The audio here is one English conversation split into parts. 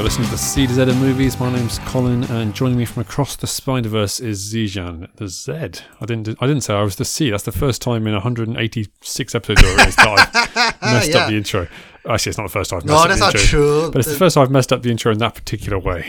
listening to C to Z of Movies. My name's Colin, and joining me from across the Spider-Verse is Zijan. The Z. I didn't say I was the C. That's the first time in 186 episodes already that I've messed up the intro. Actually, it's not the first time I've messed up the intro. No, that's not true. But it's the first time I've messed up the intro in that particular way.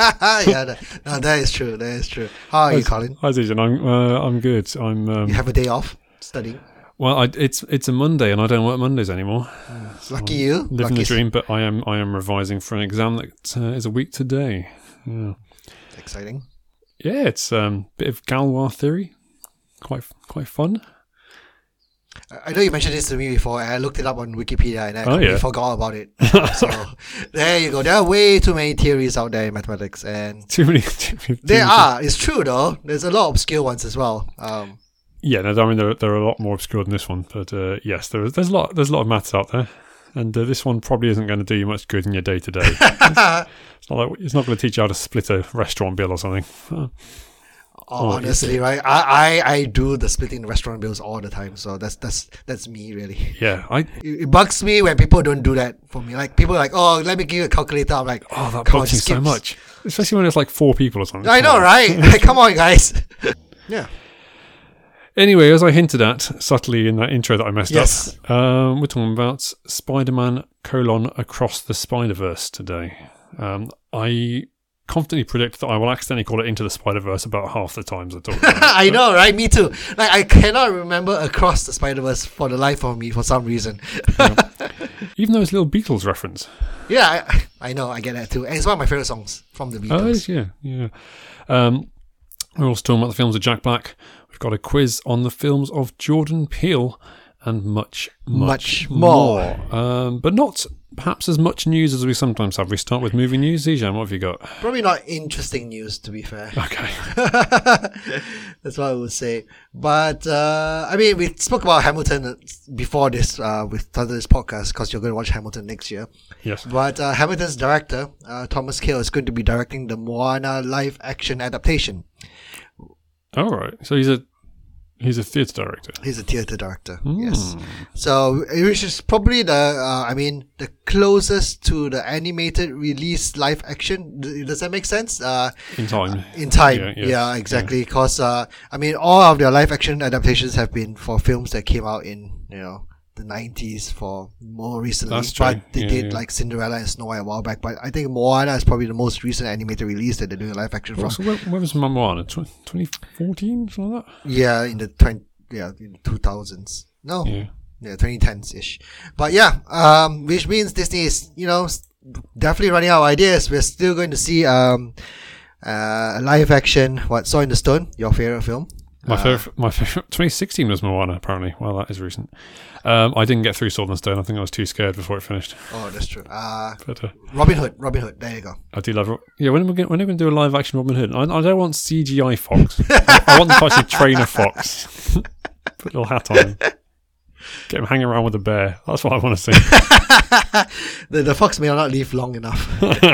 That is true. That is true. How are you, Colin? Hi, Zijan. I'm good. You have a day off studying? Well, it's a Monday, and I don't work Mondays anymore. Lucky you. Living the dream, but I am revising for an exam that is a week today. Yeah. Exciting. Yeah, it's a bit of Galois theory. Quite fun. I know you mentioned this to me before, and I looked it up on Wikipedia, and I completely forgot about it. So there you go. There are way too many theories out there in mathematics, and too many. There are. It's true though. There's a lot of obscure ones as well. Yeah, no, I mean there are a lot more obscure than this one, but yes, there's a lot of maths out there, and this one probably isn't going to do you much good in your day to day. It's not going to teach you how to split a restaurant bill or something. Honestly, right? I do the splitting the restaurant bills all the time, so that's me really. Yeah, it bugs me when people don't do that for me. Like people are like, oh, let me give you a calculator. I'm like, oh, that bugs me so much, especially when it's like 4 people or something. I know, right? Like, come on, guys. Yeah. Anyway, as I hinted at subtly in that intro that I messed up, we're talking about Spider-Man : Across the Spider-Verse today. I confidently predict that I will accidentally call it Into the Spider-Verse about half the times I talk about it. I know, right? Me too. Like, I cannot remember Across the Spider-Verse for the life of me for some reason. Even though it's a little Beatles reference. Yeah, I know. I get that too. And it's one of my favourite songs from the Beatles. Oh, yeah. We're also talking about the films of Jack Black. We've got a quiz on the films of Jordan Peele and much more. But not perhaps as much news as we sometimes have. We start with movie news. Zijan, what have you got? Probably not interesting news, to be fair. Okay. That's what I would say. But, I mean, we spoke about Hamilton before this, we started this podcast, because you're going to watch Hamilton next year. Yes. But Hamilton's director, Thomas Kail, is going to be directing the Moana live-action adaptation. All right. So he's a theatre director. He's a theatre director, yes. So, which is probably the closest to the animated release live action. Does that make sense? In time. Yeah, exactly. Because, all of their live action adaptations have been for films that came out in, the 90s for more recently. That's true. But they did like Cinderella and Snow White a while back. But I think Moana is probably the most recent animated release that they're doing a live action from. So where was Moana? 2014, something like that? Yeah, in the 2000s. No. Yeah, 2010s ish. But yeah, which means Disney is, definitely running out of ideas. We're still going to see live action, Sword in the Stone, your favorite film. My favorite 2016 was Moana, apparently. Well, that is recent. I didn't get through Sword in the Stone. I think I was too scared before it finished. Oh, that's true. Robin Hood. There you go. I do love. Yeah, when are we going to do a live action Robin Hood? I don't want CGI fox. I want them to actually train a fox. Put a little hat on him. Get him hanging around with a bear. That's what I want to see. The fox may not live long enough.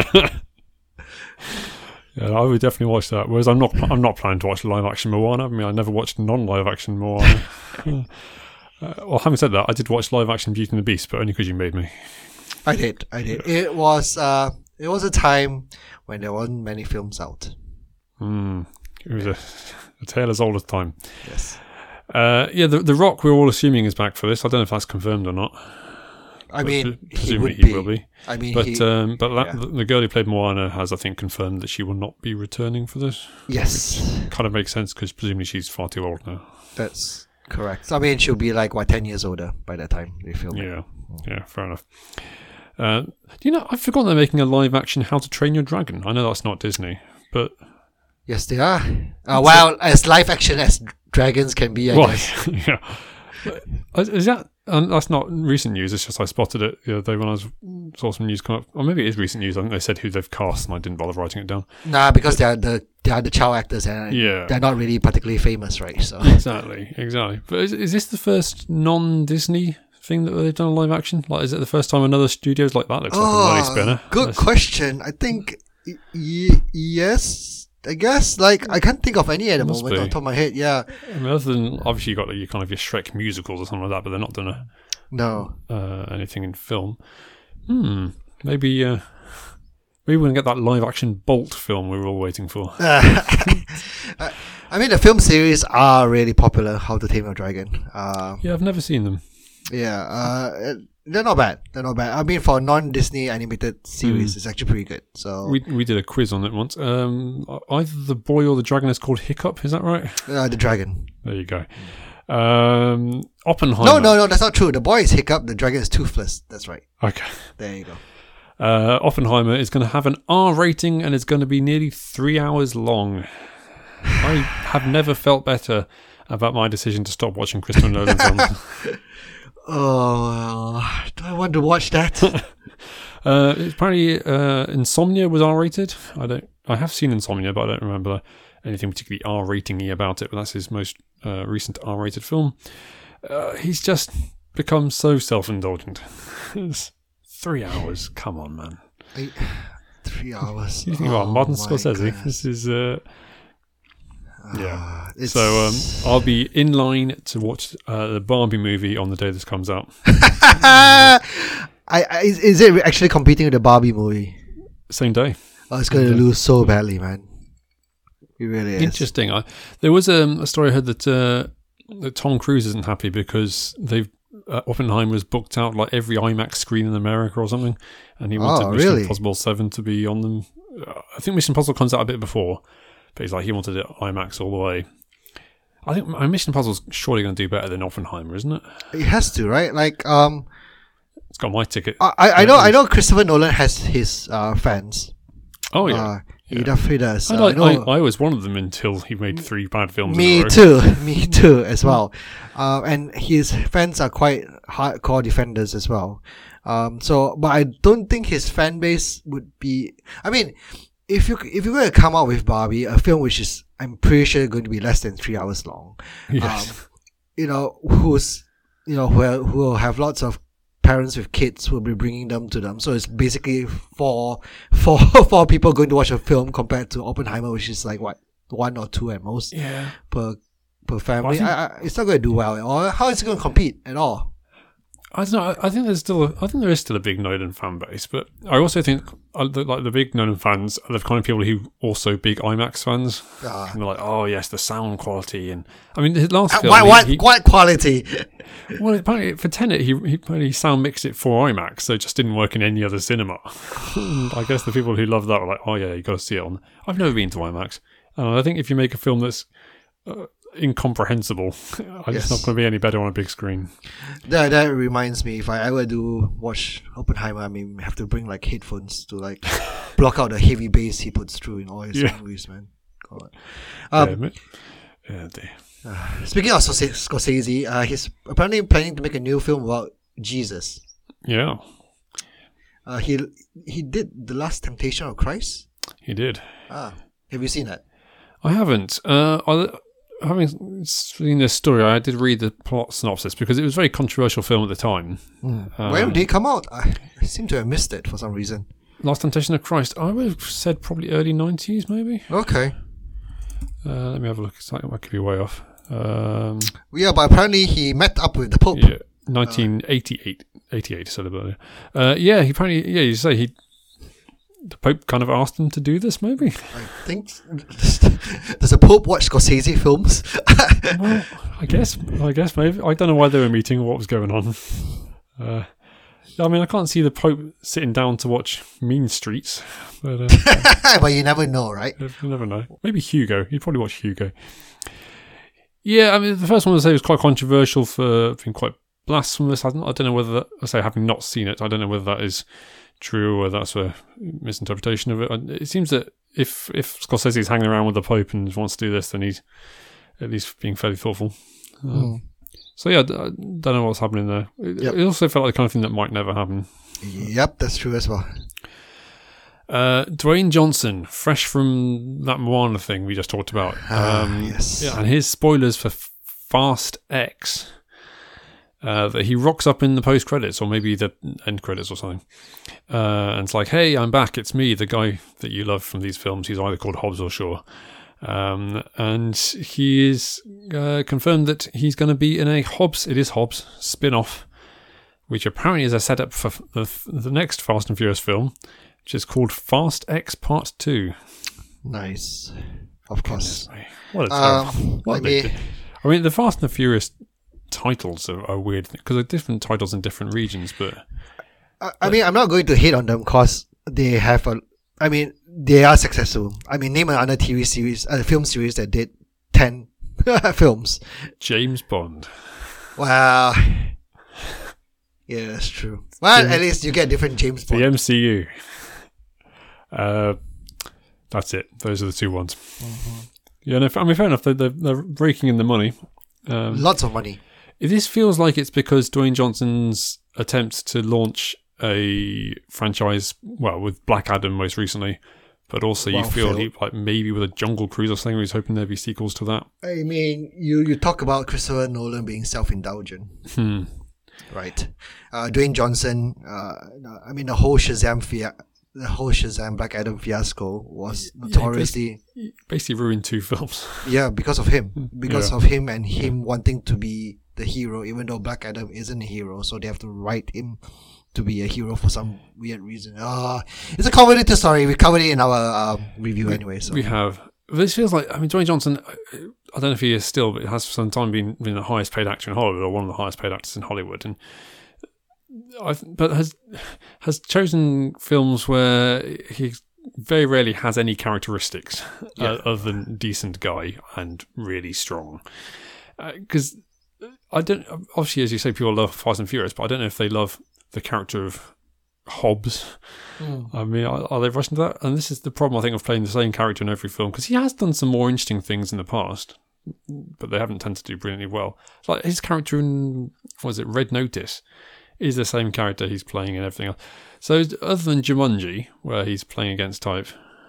Yeah, I would definitely watch that. Whereas I'm not planning to watch live action Moana. I mean, I never watched non-live action Moana. Well, having said that, I did watch live action Beauty and the Beast, but only because you made me. I did. It was a time when there weren't many films out. It was a tale as old as time. Yes. The Rock, we're all assuming, is back for this. I don't know if that's confirmed or not. I mean, presumably he will be. I mean, the girl who played Moana has, I think, confirmed that she will not be returning for this. Yes, which kind of makes sense because presumably she's far too old now. That's correct. I mean, she'll be like 10 years older by that time they film it. Yeah, fair enough. I've forgotten they're making a live action How to Train Your Dragon. I know that's not Disney, but yes, they are. As live action as dragons can be, I guess. Yeah. Is that? That's not recent news. It's just I spotted it the other day when I saw some news come up. Or maybe it is recent news. I think they said who they've cast, and I didn't bother writing it down. Nah, because they are the child actors, and they're not really particularly famous, right? So exactly. But is this the first non-Disney thing that they've done a live action? Like, is it the first time another studio's like that? Looks like a money spinner. Good question. I think yes. I guess, I can't think of any at the moment on top of my head, yeah. I mean, other than, obviously, you got your kind of your Shrek musicals or something like that, but they're not done anything in film. Maybe Maybe we're going to get that live-action Bolt film we were all waiting for. I mean, the film series are really popular. How to Tame Your Dragon. Yeah, I've never seen them. Yeah, they're not bad. I mean, for a non-Disney animated series, it's actually pretty good. So we did a quiz on it once. Either the boy or the dragon is called Hiccup. Is that right? The dragon. There you go. Oppenheimer. No, that's not true. The boy is Hiccup. The dragon is Toothless. That's right. Okay. There you go. Oppenheimer is going to have an R rating and it's going to be nearly 3 hours long. I have never felt better about my decision to stop watching Christopher Nolan films. Oh, do I want to watch that? Apparently, Insomnia was R-rated. I have seen Insomnia, but I don't remember anything particularly R-rating-y about it. But that's his most recent R-rated film. He's just become so self-indulgent. It's 3 hours. Come on, man. 3 hours. You think about Martin Scorsese? Goodness. This is. Yeah. So I'll be in line to watch the Barbie movie on the day this comes out. Is it actually competing with the Barbie movie? Same day. Oh, it's going to lose so badly, man. It really is. Interesting. There was a story I heard that Tom Cruise isn't happy because Oppenheimer was booked out like every IMAX screen in America or something, and he wanted Mission Impossible 7 to be on them. I think Mission Impossible comes out a bit before. But he's like, he wanted it IMAX all the way. I think Mission Impossible's surely going to do better than Oppenheimer, isn't it? It has to, right? Like, it's got my ticket. I know Christopher Nolan has his fans. Oh yeah, he definitely does. I was one of them until he made 3 bad films. Me too, as well. And his fans are quite hardcore defenders as well. But I don't think his fan base would be. I mean. If you're going to come out with Barbie, a film which is, I'm pretty sure, going to be less than 3 hours long, yes. Who will have lots of parents with kids who will be bringing them to them. So it's basically four people going to watch a film compared to Oppenheimer, which is like what, 1 or 2 at most per family. It's not going to do well. Or how is it going to compete at all? I don't know. I think there is still a big Nolan fan base, but I also think the big Nolan fans are the kind of people who also big IMAX fans. And they're like, oh yes, the sound quality, and I mean his last film. What quality? Well, apparently for Tenet, he sound mixed it for IMAX, so it just didn't work in any other cinema. I guess the people who love that were like, oh yeah, you got to see it on. I've never been to IMAX, and I think if you make a film that's incomprehensible, it's not going to be any better on a big screen. That reminds me, if I ever do watch Oppenheimer, I mean, have to bring like headphones to like block out the heavy bass he puts through in all his movies, man. God. Speaking of Scorsese, he's apparently planning to make a new film about Jesus. Yeah. He did The Last Temptation of Christ. He did. Have you seen that? I haven't. Having seen this story, I did read the plot synopsis because it was a very controversial film at the time. When did it come out? I seem to have missed it for some reason. Last Temptation of Christ. I would have said probably early 90s, maybe. Okay. Let me have a look. I could be way off. But apparently he met up with the Pope. Yeah, 1988. Celebrated. He apparently. Yeah, you say the Pope kind of asked him to do this, maybe? I think... Does the Pope watch Scorsese films? Well, I guess maybe. I don't know why they were meeting or what was going on. I mean, I can't see the Pope sitting down to watch Mean Streets. But, but you never know, right? You never know. Maybe Hugo. You'd probably watch Hugo. Yeah, I mean, the first one I say was quite controversial for being quite blasphemous. I don't know whether that... I say, having not seen it, I don't know whether that is true or that's a misinterpretation of it. It seems that if Scorsese is hanging around with the Pope and wants to do this, then he's at least being fairly thoughtful. So yeah, I don't know what's happening there. It also felt like the kind of thing that might never happen. Yep, that's true as well. Dwayne Johnson, fresh from that Moana thing we just talked about. Yes. Yeah, and his spoilers for Fast X. That he rocks up in the post credits or maybe the end credits or something, and it's like, "Hey, I'm back. It's me, the guy that you love from these films. He's either called Hobbs or Shaw." And he is confirmed that he's going to be in a Hobbs spin-off, which apparently is a setup for the next Fast and Furious film, which is called Fast X Part 2. Nice. Of course. What a terrible. I mean, the Fast and the Furious titles are weird because they're different titles in different regions, but I mean, I'm not going to hate on them because they have they are successful. I mean, name another TV series, a film series that did 10 films. James Bond. Well, yeah, that's true. Well, at least you get different James Bond. The MCU. That's it. Those are the two ones. Mm-hmm. Yeah, no, I mean, fair enough. They're raking in the money. Lots of money. This feels like it's because Dwayne Johnson's attempt to launch a franchise, well, with Black Adam most recently, but also you feel like maybe with a Jungle Cruise or something, he's hoping there'd be sequels to that. I mean, you talk about Christopher Nolan being self-indulgent, right? Dwayne Johnson, I mean, the whole Shazam Black Adam fiasco was notoriously basically ruined 2 films. Yeah, because of him, of him and him wanting to be the hero, even though Black Adam isn't a hero, so they have to write him to be a hero for some weird reason. It's a convoluted story. We covered it in our review anyway. So we have. This feels like, I mean, Dwayne Johnson, I don't know if he is still, but has for some time been the highest paid actor in Hollywood, or one of the highest paid actors in Hollywood, and but has chosen films where he very rarely has any characteristics other than decent guy and really strong. Because I don't, obviously, as you say, people love Fast and Furious, but I don't know if they love the character of Hobbs. I mean, are they rushing to that? And this is the problem, I think, of playing the same character in every film, because he has done some more interesting things in the past, but they haven't tended to do brilliantly well. Like his character in, Red Notice, is the same character he's playing in everything else. So other than Jumanji, where he's playing against type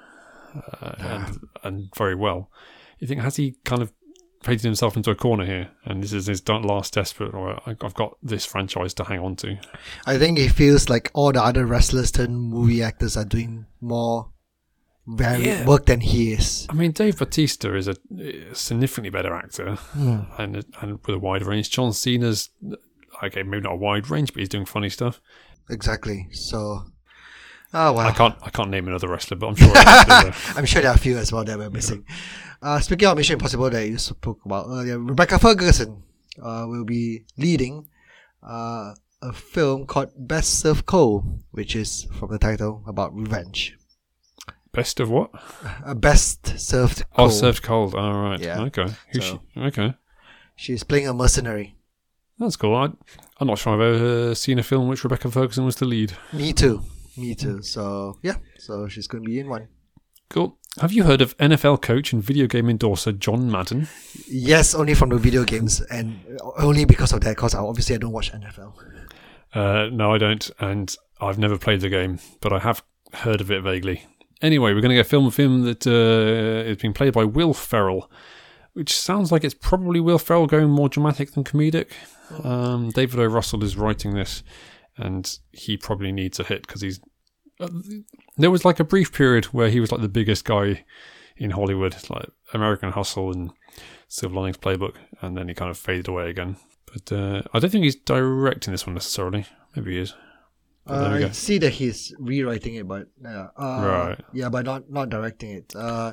and very well, you think, has he kind of painted himself into a corner here, and this is his last desperate, or I've got this franchise to hang on to? I think he feels like all the other wrestlers turned movie actors are doing more varied work than he is. I mean, Dave Bautista is a significantly better actor, and with a wide range. John Cena's, okay, maybe not a wide range, but he's doing funny stuff. Exactly. So, well. I can't name another wrestler, but I'm sure I'm sure there are a few as well that we're missing. Speaking of Mission Impossible that you spoke about earlier, Rebecca Ferguson will be leading a film called Best Served Cold, which is, from the title, about revenge. Best of what? Best Served Cold. Oh, Served Cold. All right. Yeah. Okay. Who's she? Okay. She's playing a mercenary. That's cool. I'm not sure I've ever seen a film in which Rebecca Ferguson was the lead. Me too. So, yeah. So she's going to be in one. Cool. Have you heard of NFL coach and video game endorser John Madden? Yes, only from the video games, and only because of that, because obviously I don't watch NFL. No, I don't, and I've never played the game, but I have heard of it vaguely. Anyway, we're going to get a film of him that is being played by Will Ferrell, which sounds like it's probably Will Ferrell going more dramatic than comedic. David O. Russell is writing this, and he probably needs a hit because he's... there was like a brief period where he was like the biggest guy in Hollywood, like American Hustle and Silver Linings Playbook, and then he kind of faded away again. But I don't think he's directing this one necessarily. Maybe he is. I see that he's rewriting it, but right. Yeah, but not directing it.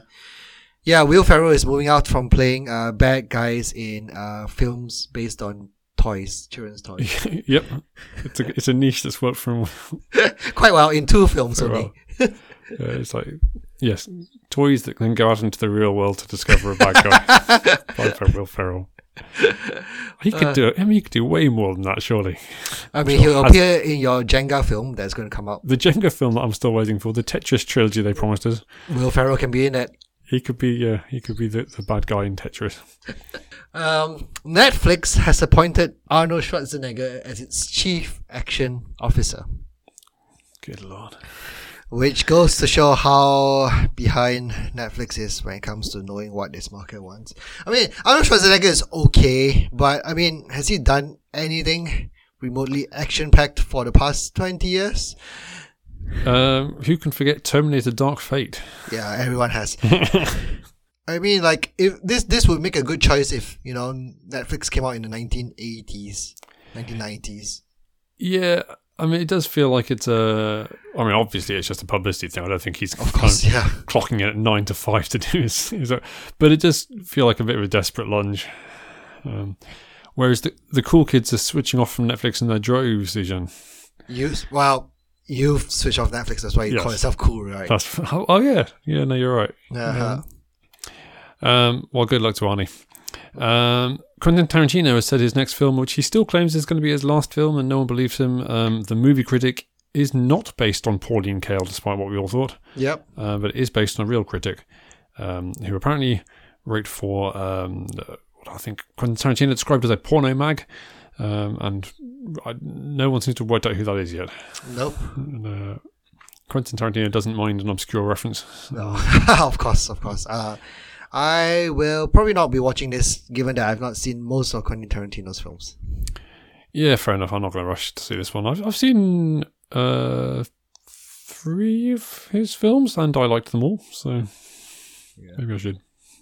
Will Ferrell is moving out from playing bad guys in films based on toys, children's toys. Yep, it's a niche that's worked for him quite well in 2 films only. Well. It's like, yes, toys that can go out into the real world to discover a bad guy. By Will Ferrell. He could do it. I mean, he could do way more than that, surely. I mean, he'll appear in your Jenga film that's going to come out. The Jenga film that I'm still waiting for, the Tetris trilogy they promised us. Will Ferrell can be in it. He could be the bad guy in Tetris. Netflix has appointed Arnold Schwarzenegger as its chief action officer. Good Lord. Which goes to show how behind Netflix is when it comes to knowing what this market wants. I mean, Arnold Schwarzenegger is okay, but I mean, has he done anything remotely action-packed for the past 20 years? Who can forget Terminator Dark Fate? Yeah, everyone has. I mean, like, if this would make a good choice if, Netflix came out in the 1980s, 1990s. Yeah, I mean, it does feel like it's a. I mean, obviously, it's just a publicity thing. I don't think he's Of course, yeah. clocking in at 9 to 5 to do his but it does feel like a bit of a desperate lunge. Whereas the cool kids are switching off from Netflix in their droves, Zijan. You've switched off Netflix. That's why you call yourself cool, right? Yeah. Yeah, no, you're right. Uh-huh. Well, good luck to Arnie. Quentin Tarantino has said his next film, which he still claims is going to be his last film, and no one believes him. The Movie Critic is not based on Pauline Kael, despite what we all thought. Yep. But it is based on a real critic who apparently wrote for what I think Quentin Tarantino described as a porno mag, and no one seems to work out who that is yet. Nope. And, Quentin Tarantino doesn't mind an obscure reference. No, of course. I will probably not be watching this, given that I've not seen most of Quentin Tarantino's films. Yeah, fair enough. I'm not going to rush to see this one. I've seen 3 of his films, and I liked them all, so maybe I should.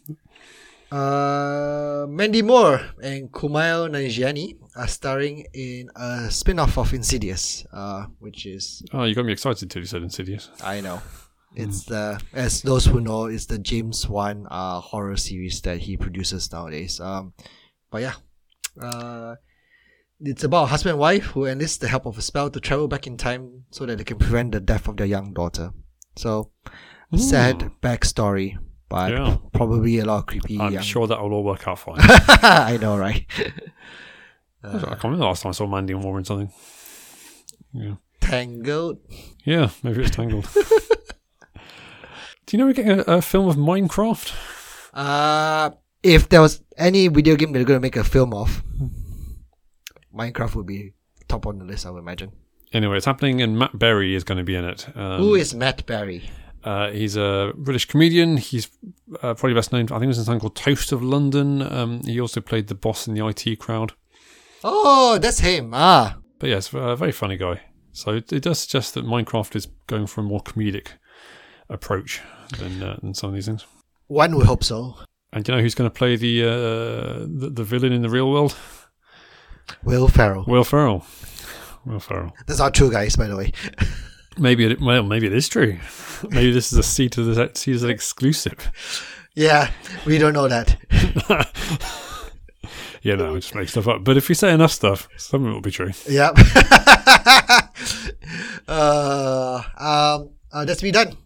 Mandy Moore and Kumail Nanjiani are starring in a spin-off of Insidious, which is... Oh, you got me excited till you said Insidious. I know. It's as those who know, it's the James Wan horror series that he produces nowadays. But yeah, it's about a husband and wife who enlist the help of a spell to travel back in time so that they can prevent the death of their young daughter. So, sad backstory, but probably a lot of creepy. I'm sure that will all work out fine. I know, right? I can't remember the last time I saw Mandy Moore in something. Yeah. Tangled? Yeah, maybe it's Tangled. Do you know we're getting a film of Minecraft? If there was any video game they're going to make a film of, Minecraft would be top on the list, I would imagine. Anyway, it's happening, and Matt Berry is going to be in it. Who is Matt Berry? He's a British comedian. He's probably best known, I think it was in something called Toast of London. He also played the boss in the IT Crowd. Oh, that's him. But yes, a very funny guy. So it does suggest that Minecraft is going for a more comedic approach than some of these things. One would hope so. And do you know who's going to play the villain in the real world? Will Ferrell. Will Ferrell. That's not true, guys, by the way. Maybe it is true. Maybe this is a season exclusive. Yeah, we don't know that. Yeah, no, we just make stuff up. But if we say enough stuff, some of it will be true. Yep. That's me done.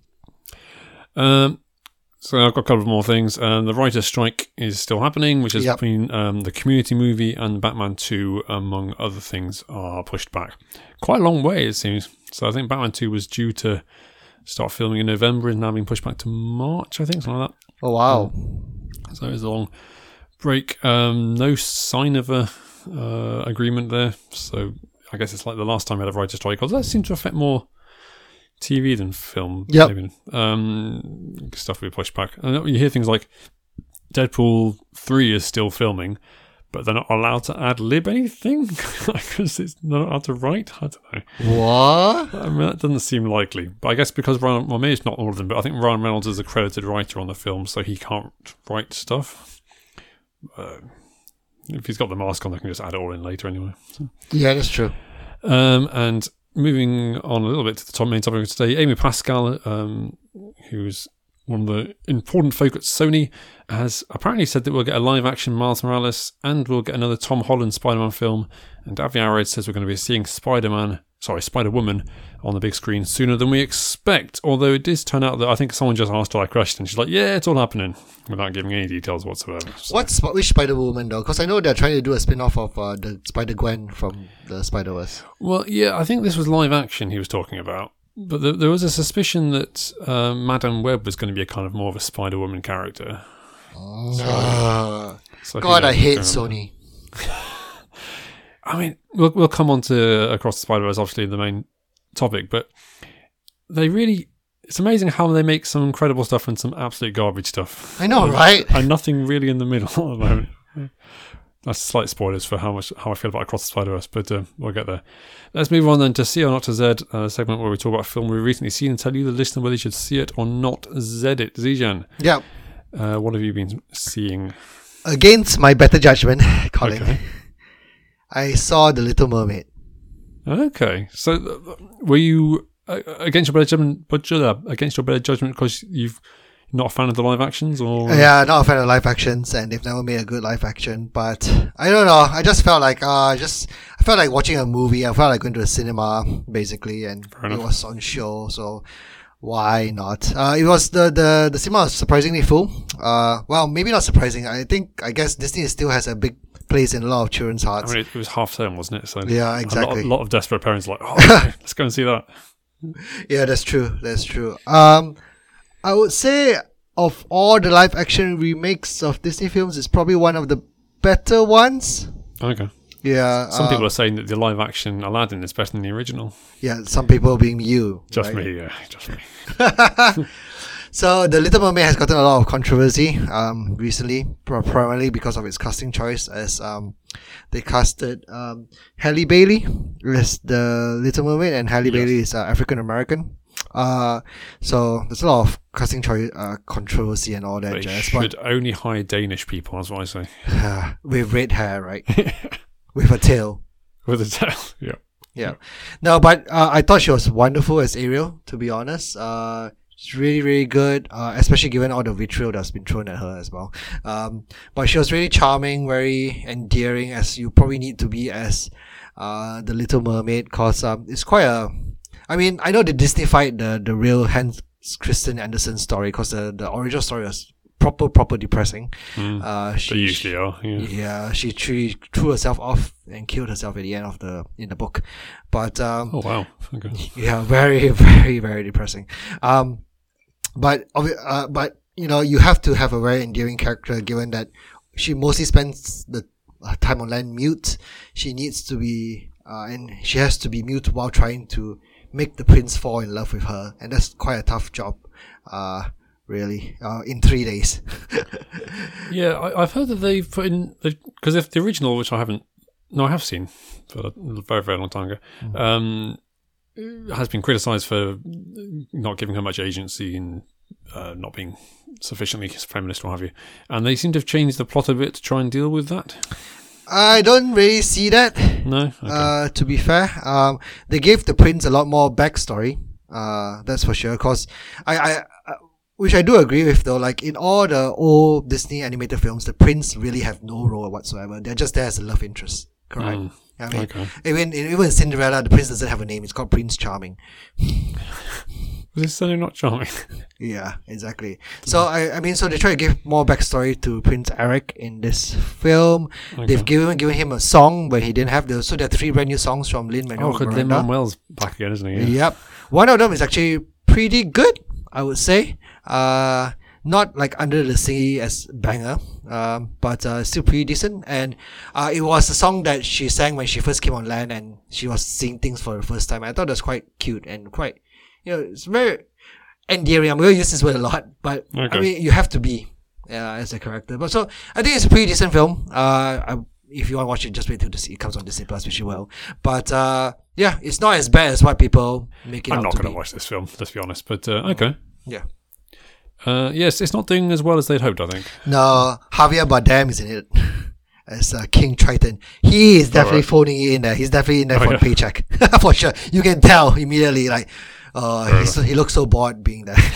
So I've got a couple more things. The writer's strike is still happening, which is between the Community movie and Batman 2, among other things, are pushed back. Quite a long way, it seems. So I think Batman 2 was due to start filming in November, and now being pushed back to March, I think, something like that. Oh, wow. So it's a long break. No sign of a agreement there. So I guess it's like the last time we had a writer's strike, although that seems to affect more TV than film. Yep. Maybe. Stuff we pushed back. And you hear things like Deadpool 3 is still filming, but they're not allowed to ad-lib anything because it's not allowed to write. I don't know. What? I mean, that doesn't seem likely. But I guess because maybe it's not all of them, but I think Ryan Reynolds is a credited writer on the film, so he can't write stuff. If he's got the mask on, they can just add it all in later anyway. So. Yeah, that's true. And moving on a little bit to the main topic of today, Amy Pascal, who's one of the important folk at Sony, has apparently said that we'll get a live-action Miles Morales and we'll get another Tom Holland Spider-Man film. And Avi Arad says we're going to be seeing Spider-Woman on the big screen sooner than we expect. Although it does turn out that I think someone just asked her that question. She's like, yeah, it's all happening, without giving any details whatsoever. So. Which Spider-Woman, though? Because I know they're trying to do a spin-off of the Spider-Gwen from the Spider-Verse. Well, yeah, I think this was live action he was talking about. But there was a suspicion that Madame Web was going to be a kind of more of a Spider-Woman character. So God, I hate Sony. I mean, we'll come on to Across the Spider-Verse, obviously, the main topic, but it's amazing how they make some incredible stuff and some absolute garbage stuff. I know, right? And nothing really in the middle at the moment. That's slight spoilers for how I feel about Across the Spider-Verse, but we'll get there. Let's move on then to See or Not to Z, a segment where we talk about a film we've recently seen and tell you, the listener, whether you should see it or not Z it. Zijan. Yeah. What have you been seeing? Against my better judgment, Colin, Okay. I saw The Little Mermaid. Okay, so were you against your better judgment? Against your better judgment because you've not a fan of the live actions, or Yeah, not a fan of live actions, and they've never made a good live action. But I don't know. I just felt like I felt like watching a movie. I felt like going to the cinema basically, and it was on show. So why not? It was the cinema was surprisingly full. Well, maybe not surprising. I guess Disney still has a big place in a lot of children's hearts. I mean, it was half term, wasn't it? So yeah, exactly. A lot of desperate parents like, let's go and see that. Yeah, that's true. That's true. I would say of all the live action remakes of Disney films, it's probably one of the better ones. Okay. Yeah. Some people are saying that the live action Aladdin is better than the original. Yeah, some people being you. Just right? me, yeah. Just me. So, The Little Mermaid has gotten a lot of controversy recently, primarily because of its casting choice, as they casted Halle Bailey as the Little Mermaid, and Halle Bailey is African American. So there's a lot of casting choice controversy and all that. They jazz, should only hire Danish people, that's what I say. With red hair, right? With a tail. With a tail, yeah. Yeah. No, but I thought she was wonderful as Ariel, to be honest. She's really, really good, especially given all the vitriol that's been thrown at her as well. But she was really charming, very endearing, as you probably need to be as the Little Mermaid, because it's quite a... I mean, I know they Disneyfied the real Hans Christian Andersen story, because the original story was proper depressing. They usually are. Yeah, she threw herself off and killed herself at the end of in the book. But oh wow, okay. Yeah, very very very depressing. But you know, you have to have a very endearing character, given that she mostly spends the time on land mute. She needs to be and she has to be mute while trying to make the prince fall in love with her, and that's quite a tough job. Really, in 3 days. Yeah, I've heard that they've put in, because if the original, which I have seen for a very, very long time ago, has been criticised for not giving her much agency and not being sufficiently feminist, what have you. And they seem to have changed the plot a bit to try and deal with that. I don't really see that. No? Okay. To be fair, they gave the prince a lot more backstory. That's for sure. Cause which I do agree with though. Like in all the old Disney animated films, the prince really have no role whatsoever. They're just there as a love interest. Correct. I mean, even in Cinderella, the prince doesn't have a name. It's called Prince Charming. Was his son not charming? Yeah, exactly. So I mean, so they try to give more backstory to Prince Eric in this film. Okay. They've given him a song when he didn't have those. So there are 3 brand new songs from Lin-Manuel Miranda. Oh, Lin-Manuel's back again, isn't he? Yeah. Yep. One of them is actually pretty good, I would say. Not like Under the Sea as banger, but still pretty decent. And it was a song that she sang when she first came on land, and she was seeing things for the first time. I thought it was quite cute and quite, it's very endearing. I'm going to use this word a lot, but I mean, you have to be as a character. But so I think it's a pretty decent film. If you want to watch it, just wait till it comes on Disney Plus, which you will. But yeah, it's not as bad as what people make it out to be. I'm not going to watch this film, let's be honest. But okay. Yeah. Yes, it's not doing as well as they'd hoped, I think. No, Javier Bardem is in it as King Triton. He is definitely phoning it in there. He's definitely in there for a paycheck. For sure. You can tell immediately, like, he looks so bored being there.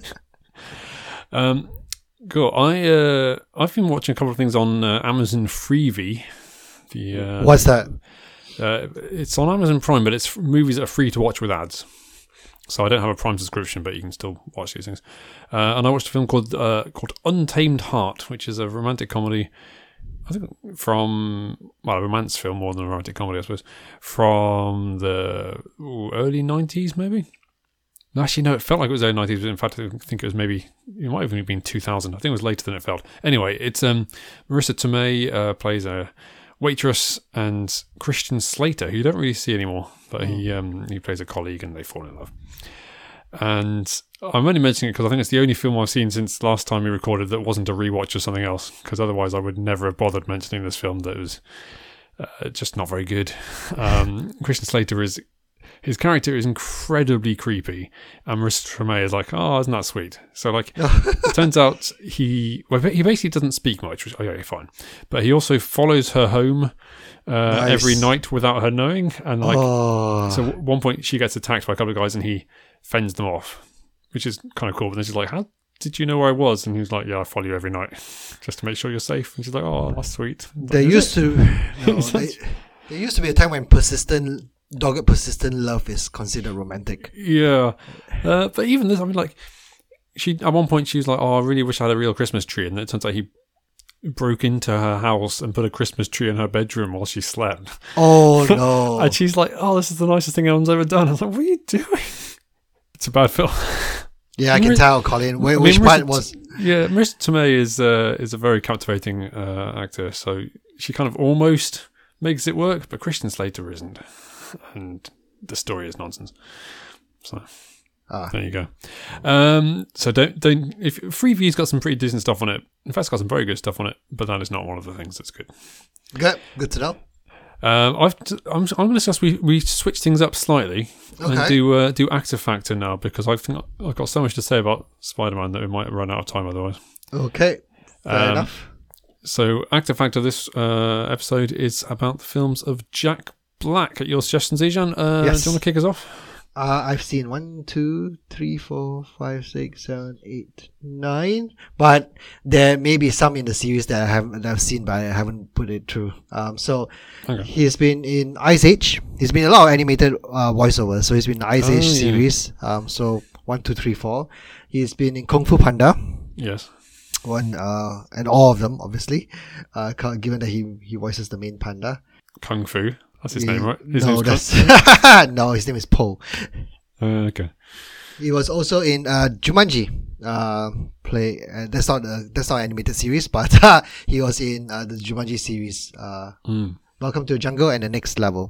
Cool. I've been watching a couple of things on Amazon Freevee. What's that? It's on Amazon Prime, but it's movies that are free to watch with ads. So I don't have a Prime subscription, but you can still watch these things. And I watched a film called Untamed Heart, which is a romantic comedy. I think a romance film more than a romantic comedy, I suppose, from the early 90s, maybe. Actually, no, it felt like it was early 90s, but in fact, I think it might have even been 2000. I think it was later than it felt. Anyway, it's Marissa Tomei plays a waitress, and Christian Slater, who you don't really see anymore, but he plays a colleague and they fall in love. And I'm only mentioning it because I think it's the only film I've seen since last time we recorded that wasn't a rewatch of something else, because otherwise I would never have bothered mentioning this film that was just not very good. Christian Slater is his character is incredibly creepy, and Marissa Tomei is like, oh, isn't that sweet? So like, it turns out he basically doesn't speak much, which okay, fine, but he also follows her home Nice. every night without her knowing, and like, Oh. so at one point she gets attacked by a couple of guys, and he fends them off, which is kind of cool. But then she's like, how did you know where I was? And he's like, yeah, I follow you every night just to make sure you're safe. And she's like, oh, that's sweet. There used to there used to be a time when dogged persistent love is considered romantic. Yeah, but even this, I mean, like, she at one point she was like, "Oh, I really wish I had a real Christmas tree," and it turns out he broke into her house and put a Christmas tree in her bedroom while she slept. Oh no! And she's like, "Oh, this is the nicest thing anyone's ever done." I was like, "What are you doing?" It's a bad film. Yeah, I can tell, Colin. Which part was? Yeah, Marissa Tomei is a very captivating actor, so she kind of almost makes it work, but Christian Slater isn't, and the story is nonsense. So. There you go. So don't. If Freeview's got some pretty decent stuff on it. In fact, it's got some very good stuff on it, but that is not one of the things that's good. Good to know. I'm going to suggest we switch things up slightly and do Actor Factor now, because I think I've got so much to say about Spider-Man that we might run out of time otherwise. Okay, fair enough. So Actor Factor this episode is about the films of Jack Black. At your suggestion, Zijan, Yes. do you want to kick us off? I've seen 1, 2, 3, 4, 5, 6, 7, 8, 9. But there may be some in the series that I've seen, but I haven't put it through. So Okay. he's been in Ice Age. He's been in a lot of animated voiceovers. So he's been in the Ice Age yeah. series. So 1, 2, 3, 4. He's been in Kung Fu Panda. Yes. And all of them, obviously. Given that he voices the main panda. Kung Fu. That's his name, right? No, no, his name is Po. Okay. He was also in Jumanji. That's not an animated series, but he was in the Jumanji series. Welcome to the Jungle and the Next Level.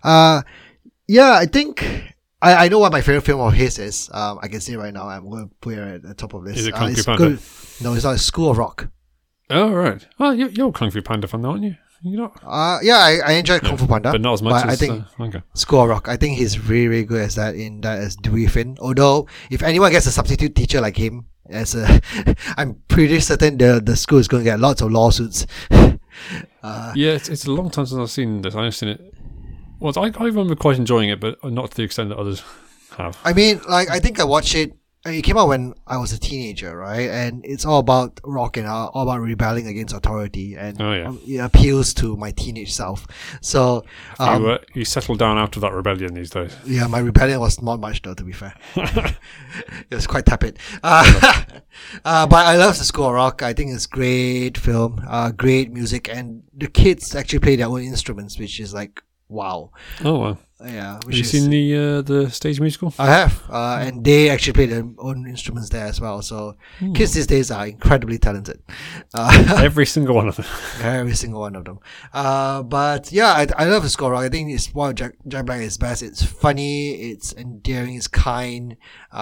Yeah, I think I know what my favorite film of his is. I can say right now. I'm going to put it at the top of this. Is it Kung Fu Panda? No, it's not. School of Rock. Oh, right. Well, you're a Kung Fu Panda fan, aren't you? You know, Yeah, I enjoyed Kung Fu Panda, but not as much as I think okay. School of Rock. I think he's really, really good as that as Dewey Finn. Although, if anyone gets a substitute teacher like him, I'm pretty certain the school is going to get lots of lawsuits. Yeah, it's a long time since I've seen this. I've seen it. Well, I remember quite enjoying it, but not to the extent that others have. I mean, like, I think I watched it. It came out when I was a teenager, right? And it's all about rock and all about rebelling against authority, and it appeals to my teenage self. So you settled down out of that rebellion these days. Yeah, my rebellion was not much though, to be fair. It was quite tepid. But I love the School of Rock. I think it's great film, great music, and the kids actually play their own instruments, which is like wow. Oh wow. Yeah. Have you seen the stage musical? I have, and they actually play their own instruments there as well. So kids these days are incredibly talented. Every single one of them. Every single one of them. But yeah, I love the School of Rock. I think it's one of Jack Black is best. It's funny, it's endearing, it's kind.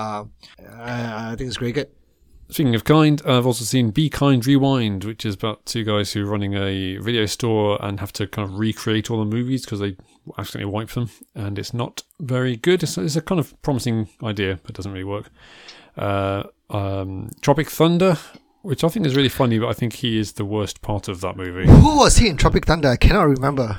I think it's very good. Speaking of kind, I've also seen Be Kind Rewind, which is about two guys who are running a video store and have to kind of recreate all the movies because they accidentally wipe them, and it's not very good. It's a kind of promising idea, but it doesn't really work. Tropic Thunder, which I think is really funny, but I think he is the worst part of that movie. Who was he in Tropic Thunder? I cannot remember.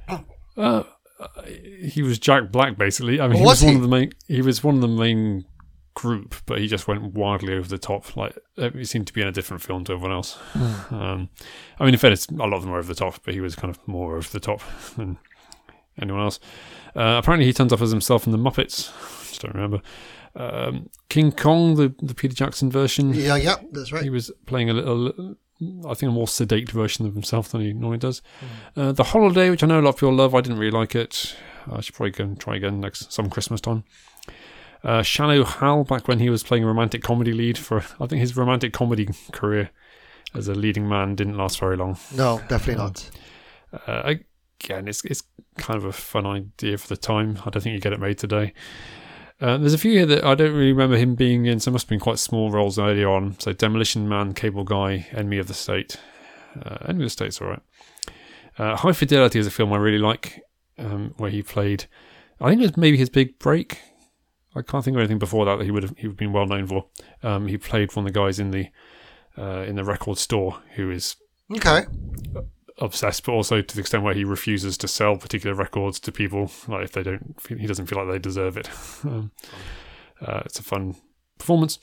He was Jack Black, basically. I mean, he was one of the main group, but he just went wildly over the top. Like, he seemed to be in a different film to everyone else. I mean, in fairness, a lot of them were over the top, but he was kind of more over the top than anyone else. Apparently, he turns up as himself in the Muppets. I just don't remember. King Kong, the Peter Jackson version. Yeah, that's right. He was playing I think a more sedate version of himself than he normally does. The Holiday, which I know a lot of people love. I didn't really like it. I should probably go and try again some Christmas time. Shallow Hal, back when he was playing a romantic comedy lead I think his romantic comedy career as a leading man didn't last very long. No, definitely not. Again, it's kind of a fun idea for the time. I don't think you get it made today. There's a few here that I don't really remember him being in, so it must have been quite small roles earlier on. So Demolition Man, Cable Guy, Enemy of the State. Enemy of the State's alright. High Fidelity is a film I really like, where he played I think it was maybe his big break. I can't think of anything before that he would have been well known for. He played one of the guys in the record store who is Okay. obsessed, but also to the extent where he refuses to sell particular records to people, like if they don't, he doesn't feel like they deserve it. It's a fun performance.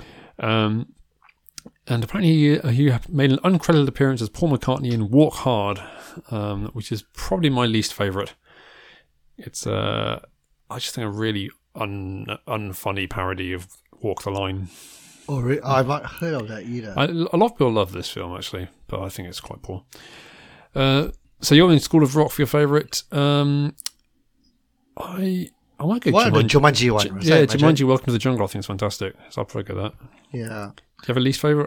And apparently he made an uncredited appearance as Paul McCartney in Walk Hard, which is probably my least favourite. It's I just think a really unfunny parody of Walk the Line. Oh, really? I've not heard of that either. A lot of people love this film, actually, but I think it's quite poor. So you're in School of Rock for your favourite. I might go One of the Jumanji one. Yeah, Jumanji Welcome to the Jungle I think is fantastic. So I'll probably go that. Yeah. Do you have a least favourite?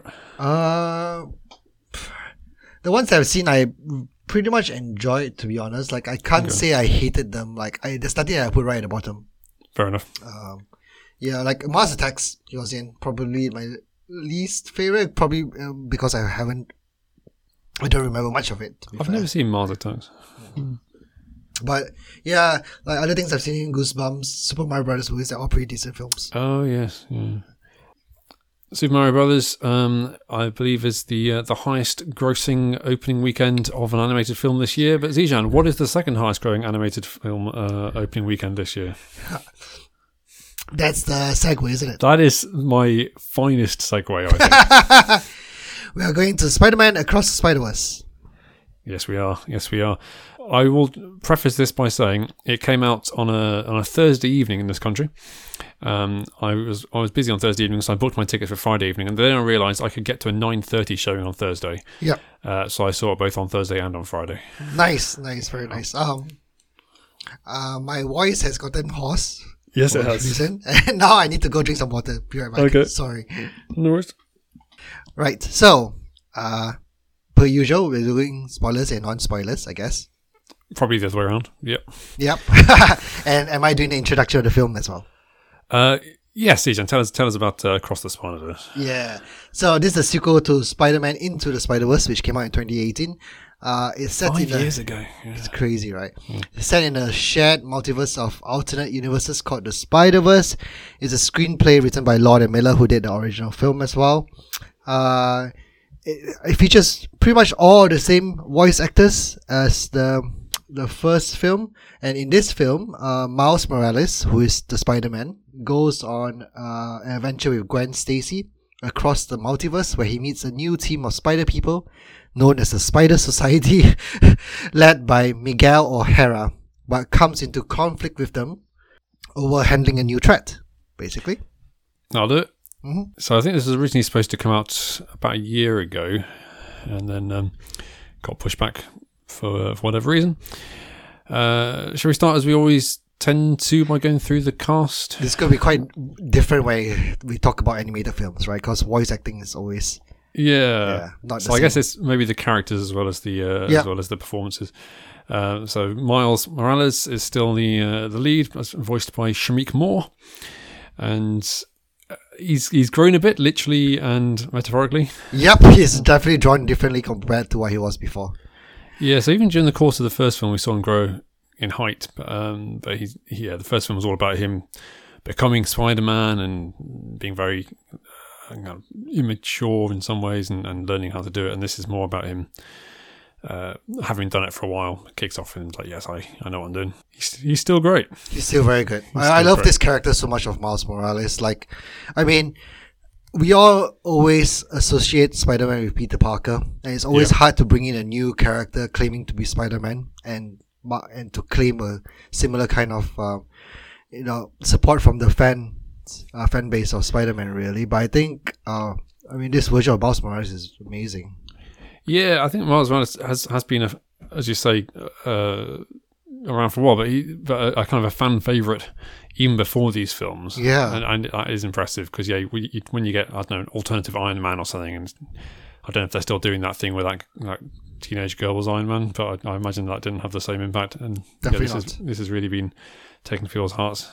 The ones I've seen, I pretty much enjoyed, to be honest. Like, I can't say I hated them. Like, there's nothing I put right at the bottom. Fair enough. Yeah, like Mars Attacks, he was in, probably my least favorite, probably because I don't remember much of it. I've never seen Mars Attacks. But yeah, like other things I've seen, Goosebumps, Super Mario Brothers movies, they're all pretty decent films. Oh yes, yeah. Super Mario Brothers, I believe, is the highest grossing opening weekend of an animated film this year. But Zijan, what is the second highest growing animated film opening weekend this year? That's the segue, isn't it? That is my finest segue, I think. We are going to Spider-Man Across the Spider-Verse. Yes, we are. Yes, we are. I will preface this by saying it came out on a Thursday evening in this country. I was busy on Thursday evening, so I booked my ticket for Friday evening, and then I realised I could get to a 9:30 showing on Thursday. Yeah. So I saw it both on Thursday and on Friday. Nice, very nice. My voice has gotten hoarse. Yes, it has. Reason. And now I need to go drink some water. Be right back. Okay. Sorry. No worries. Right. So, per usual, we're doing spoilers and non-spoilers, I guess. Probably the other way around. Yep. And am I doing the introduction of the film as well? Yes, Ejan, tell us about Across the Spider-Verse. Yeah. So this is a sequel to Spider-Man Into the Spider-Verse, which came out in 2018. It's set 5 years ago. Yeah. It's crazy, right? Yeah. It's set in a shared multiverse of alternate universes called the Spider-Verse. It's a screenplay written by Lord and Miller, who did the original film as well. It features pretty much all the same voice actors as the first film, and in this film, Miles Morales, who is the Spider-Man, goes on an adventure with Gwen Stacy across the multiverse, where he meets a new team of spider people known as the Spider Society, led by Miguel O'Hara, but comes into conflict with them over handling a new threat, basically. I'll do it. Mm-hmm. So I think this was originally supposed to come out about a year ago, and then got pushed back for whatever reason. Shall we start as we always tend to by going through the cast? This is going to be quite different way we talk about animated films, right? Because voice acting is always not so. I guess it's maybe the characters as well as the performances. So Miles Morales is still the lead, voiced by Shameik Moore, and he's grown a bit, literally and metaphorically. Yep, he's definitely drawn differently compared to what he was before. Yeah, so even during the course of the first film, we saw him grow in height. But the first film was all about him becoming Spider-Man and being very immature in some ways and learning how to do it. And this is more about him having done it for a while. It kicks off and like, yes, I know what I'm doing. He's still great. He's still very good. I love this character so much of Miles Morales. Like, I mean, we all always associate Spider-Man with Peter Parker, and it's always hard to bring in a new character claiming to be Spider-Man and to claim a similar kind of support from the fan base of Spider-Man, really. But I think this version of Miles Morales is amazing. Yeah, I think Miles Morales has been as you say, around for a while, but a kind of a fan favorite even before these films. Yeah, and that is impressive because when you get, I don't know, an alternative Iron Man or something, and I don't know if they're still doing that thing where that teenage girl was Iron Man, but I imagine that didn't have the same impact. And definitely this has really been taken to people's hearts.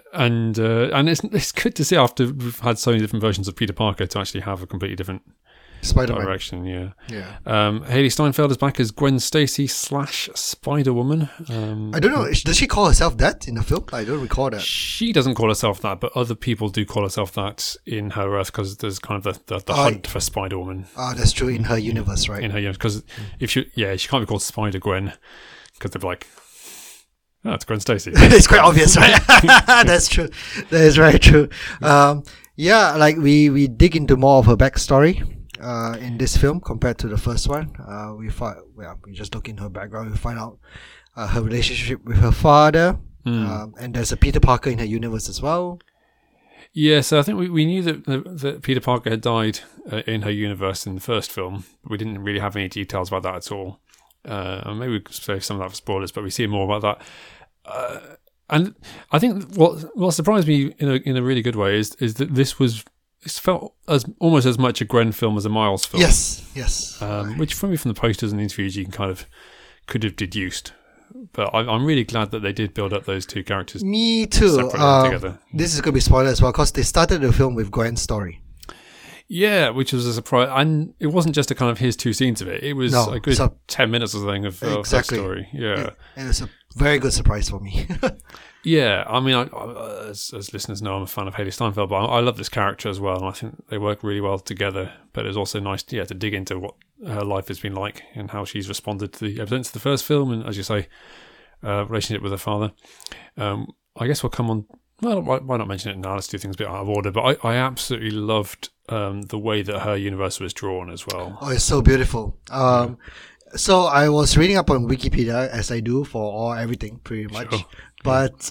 And it's good to see after we've had so many different versions of Peter Parker to actually have a completely different Spider-Man. direction. Yeah. Yeah. Haley Steinfeld is back as Gwen Stacy / Spider-Woman. I don't know. Does she call herself that in the film? I don't recall that. She doesn't call herself that, but other people do call herself that in her Earth because there's kind of the hunt for Spider-Woman. That's true in her universe, right? In her universe, because if she can't be called Spider-Gwen because they're like, oh, it's Gwen Stacy. It's quite obvious, right? That's true. That is very true. Yeah, like we dig into more of her backstory in this film compared to the first one. We just look into her background. We find out her relationship with her father, and there's a Peter Parker in her universe as well. Yeah, so I think we knew that Peter Parker had died in her universe in the first film. But we didn't really have any details about that at all. And maybe we could save some of that for spoilers, but we see more about that. And I think what surprised me in a really good way is that this felt almost as much a Gwen film as a Miles film. Yes. Which from the posters and interviews you can could have deduced. But I'm really glad that they did build up those two characters. Me too. Together. This is going to be spoiler as well because they started the film with Gwen's story. Yeah, which was a surprise. And it wasn't just a kind of here's two scenes of it. It was a good 10 minutes or something of that story. Yeah. It was a very good surprise for me. Yeah, I mean, as listeners know, I'm a fan of Haley Steinfeld, but I love this character as well, and I think they work really well together. But it's also nice, to dig into what her life has been like and how she's responded to the events of the first film, and as you say, relationship with her father. I guess we'll come on. Well, why not mention it now? Let's do things a bit out of order. But I absolutely loved the way that her universe was drawn as well. Oh, it's so beautiful. So I was reading up on Wikipedia, as I do for everything, pretty much. Sure. But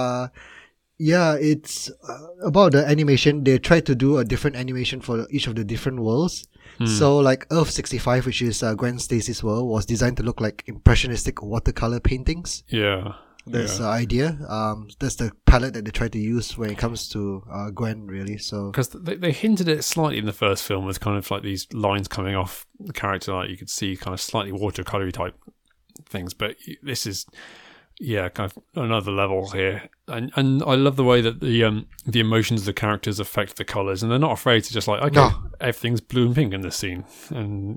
it's about the animation. They tried to do a different animation for each of the different worlds. So like Earth 65, which is Gwen Stacy's world, was designed to look like impressionistic watercolor paintings. Yeah. That's the idea. That's the palette that they try to use when it comes to Gwen, really. So because they hinted at it slightly in the first film with kind of like these lines coming off the character, like you could see kind of slightly watercolory type things. But this is kind of another level here, and I love the way that the emotions of the characters affect the colors, and they're not afraid to just like everything's blue and pink in this scene, and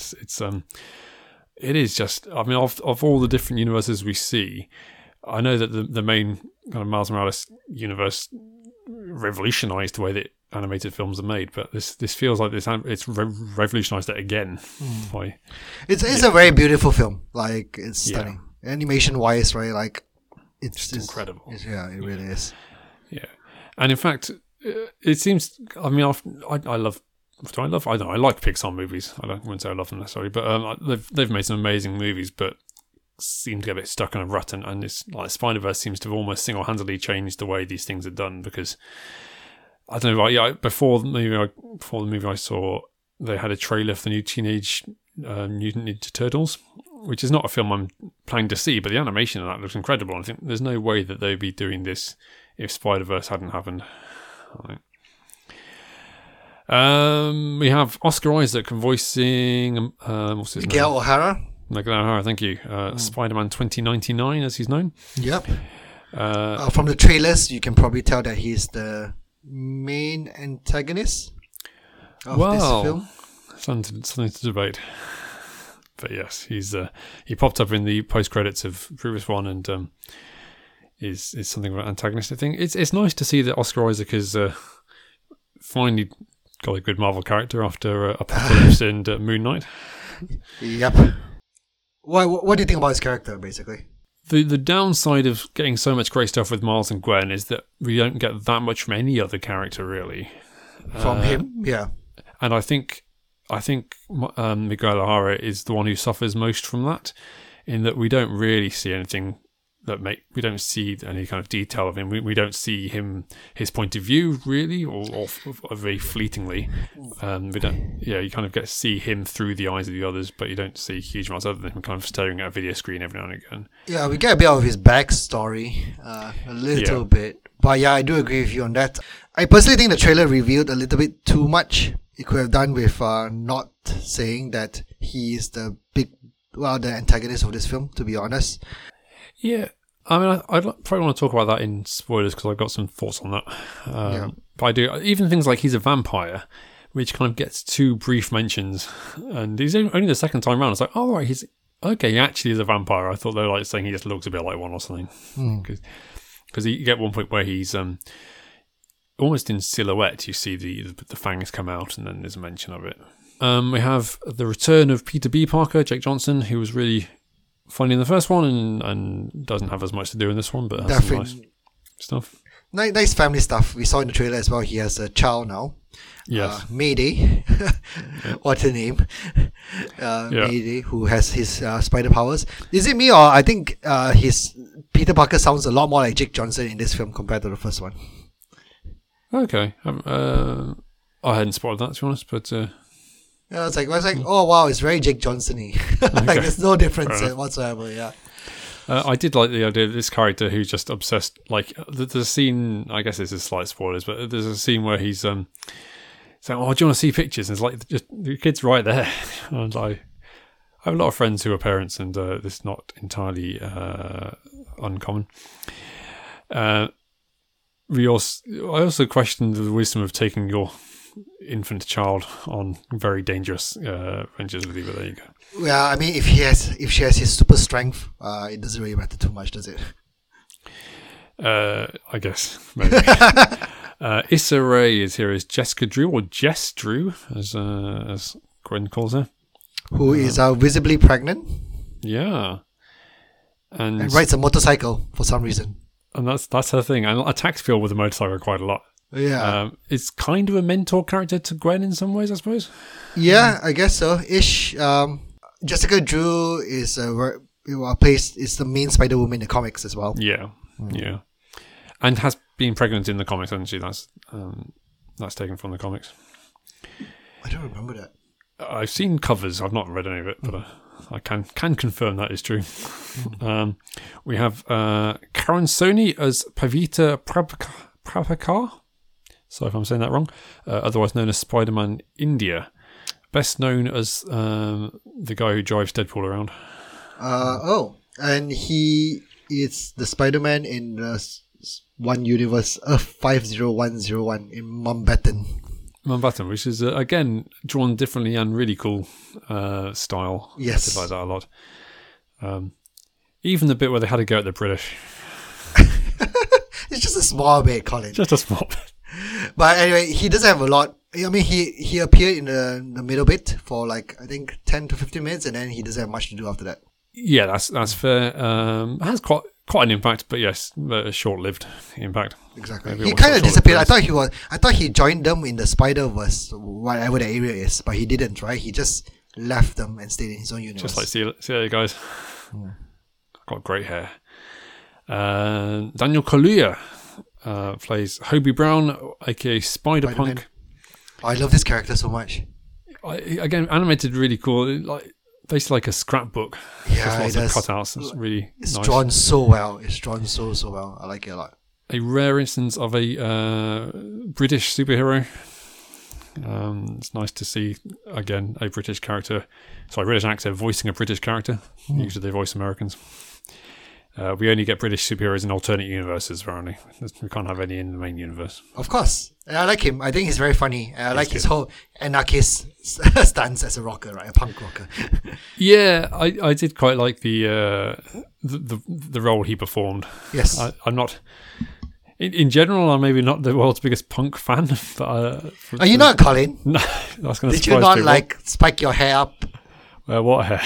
it is just. I mean, of all the different universes we see. I know that the main kind of Miles Morales universe revolutionized the way that animated films are made, but this feels like it's revolutionized it again. It's a very beautiful film. Like it's stunning, animation wise, right? Like it's incredible. It really is. Yeah, and in fact, it seems. I mean, I love. Do I love? I don't know. I like Pixar movies. Wouldn't say I love them necessarily, but they've made some amazing movies, but seem to get a bit stuck in a rut, and it's like Spider-Verse seems to have almost single-handedly changed the way these things are done, because I don't know, before the movie I saw, they had a trailer for the new Teenage Mutant Ninja Turtles, which is not a film I'm planning to see, but the animation of that looks incredible. I think there's no way that they'd be doing this if Spider-Verse hadn't happened. We have Oscar Isaac voicing what's his Miguel name? O'Hara. Miguel O'Hara, thank you. Spider-Man 2099, as he's known. Yep. From the trailers, you can probably tell that he's the main antagonist of this film. Something to debate. But yes, he popped up in the post-credits of the previous one, and is something of an antagonistic thing. It's nice to see that Oscar Isaac has finally got a good Marvel character after Apocalypse and Moon Knight. Yep. What do you think about his character, basically? The downside of getting so much great stuff with Miles and Gwen is that we don't get that much from any other character, really. From him, yeah. And I think Miguel O'Hara is the one who suffers most from that, in that we don't really see anything we don't see any kind of detail of him. We don't see his point of view really, or very fleetingly. We don't. Yeah, you kind of get to see him through the eyes of the others, but you don't see huge amounts other than him kind of staring at a video screen every now and again. Yeah, we get a bit of his backstory, a little bit. But yeah, I do agree with you on that. I personally think the trailer revealed a little bit too much. It could have done with not saying that he is the antagonist of this film, to be honest. Yeah, I mean, I'd probably want to talk about that in spoilers because I've got some thoughts on that. But I do, even things like he's a vampire, which kind of gets 2 brief mentions, and he's only the second time around. It's like, oh right, he's okay. He actually is a vampire. I thought they were like saying he just looks a bit like one or something, because you get one point where he's almost in silhouette. You see the fangs come out, and then there's a mention of it. We have the return of Peter B. Parker, Jake Johnson, who was really funny in the first one and doesn't have as much to do in this one, but has some nice stuff. Nice family stuff. We saw in the trailer as well. He has a child now. Yes. Mayday. What's her name? Mayday, who has his spider powers. Is it me, or I think his Peter Parker sounds a lot more like Jake Johnson in this film compared to the first one. Okay. I hadn't spotted that, to be honest, but... I was like, oh wow, it's very Jake Johnson-y. Like there's no difference whatsoever. Yeah. I did like the idea of this character who's just obsessed. Like there's a scene. I guess this is slight spoilers, but there's a scene where he's saying, "Oh, do you want to see pictures?" And it's like just the kid's right there. And I have a lot of friends who are parents, and this is not entirely uncommon. I also questioned the wisdom of taking your infant child on very dangerous ventures with you, but there you go. Yeah, I mean, if she has his super strength, it doesn't really matter too much, does it? I guess maybe. Issa Rae is here as Jessica Drew, or Jess Drew, as Gwen calls her, who is visibly pregnant. Yeah, and rides a motorcycle for some reason. And that's her thing, and attacks people with a motorcycle quite a lot. Yeah, it's kind of a mentor character to Gwen in some ways, I suppose. Yeah, I guess so. Ish. Jessica Drew is is the main Spider Woman in the comics as well. Yeah, yeah, and has been pregnant in the comics, hasn't she? That's taken from the comics. I don't remember that. I've seen covers. I've not read any of it, but I can confirm that is true. We have Karen Sony as Pavita Prabhakar. Sorry if I'm saying that wrong. Otherwise known as Spider-Man India. Best known as the guy who drives Deadpool around. And he is the Spider-Man in the one universe, Earth 50101 in Mountbatten, which is, again, drawn differently and really cool style. Yes. I did like that a lot. Even the bit where they had to go at the British. It's just a small bit, Colin. Just a small bit. But anyway, he doesn't have a lot. I mean, he appeared in the middle bit for like, I think 10 to 15 minutes, and then he doesn't have much to do after that. Yeah, that's fair. Has quite an impact, but yes, a short-lived impact. Exactly. He kind of disappeared. I thought he joined them in the Spider-Verse, whatever the area is, but he didn't, right? He just left them and stayed in his own universe. Just like, see you guys. Got great hair. Daniel Kaluuya plays Hobie Brown, aka Spider-Punk. I love this character so much. Again, animated really cool. Basically like a scrapbook. Yeah, lots of cutouts. It's really nice. Drawn so well. It's drawn so well. I like it a lot. A rare instance of a British superhero. It's nice to see again a British actor voicing a British character. Usually they voice Americans. We only get British superheroes in alternate universes, apparently. We can't have any in the main universe. Of course. I like him. I think he's very funny. I like his whole anarchist stance as a rocker, right? A punk rocker. Yeah, I did quite like the role he performed. Yes. I'm not... In general, I'm maybe not the world's biggest punk fan. But, are you not, Colin? No. That's gonna Did you not people. Spike your hair up? What hair?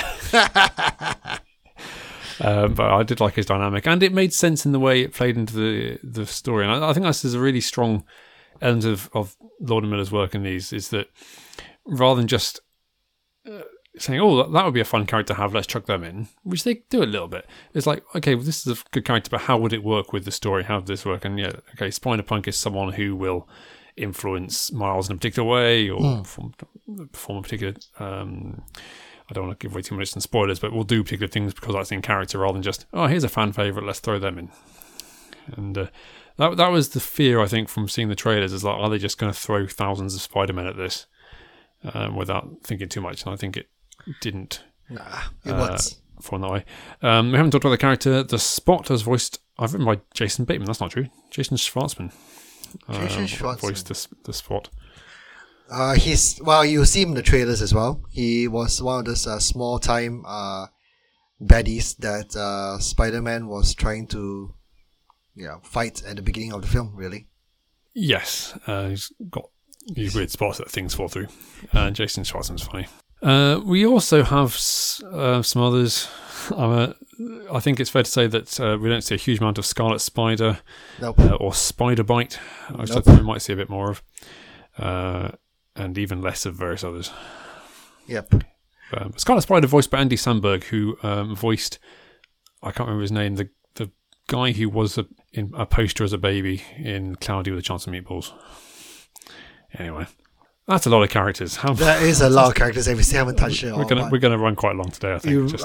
But I did like his dynamic, and it made sense in the way it played into the story. And I think this is a really strong element of Lord and Miller's work in these, is that rather than just saying, "Oh, that would be a fun character to have, let's chuck them in," which they do a little bit. It's like, okay, well, this is a good character, but how would it work with the story? How would this work? And yeah, okay, Spider-Punk is someone who will influence Miles in a particular way, or perform a particular... I don't want to give away too much in spoilers, but we'll do particular things because that's in character rather than just, oh, here's a fan favourite, let's throw them in. And that was the fear, I think, from seeing the trailers, is like, are they just going to throw thousands of Spider-Men at this without thinking too much? And I think it didn't. Nah, it was. Perform that way. We haven't talked about the character. The Spot was I've written by Jason Bateman, that's not true. Jason Schwartzman. Jason Schwartzman voiced the Spot. You see him in the trailers as well. He was one of those small time baddies that Spider-Man was trying to fight at the beginning of the film, really. Yes, he's got these weird spots that things fall through. Jason Schwartzman's funny. We also have some others. I think it's fair to say that we don't see a huge amount of Scarlet Spider or Spider Bite, which I think we might see a bit more of, and even less of various others. Yep. Scarlet Spider voiced by Andy Samberg, who voiced, I can't remember his name, the guy who was in a poster as a baby in Cloudy with a Chance of Meatballs. Anyway. That's a lot of characters. That is a lot of characters, and we still haven't touched it. We're gonna run quite long today, I think.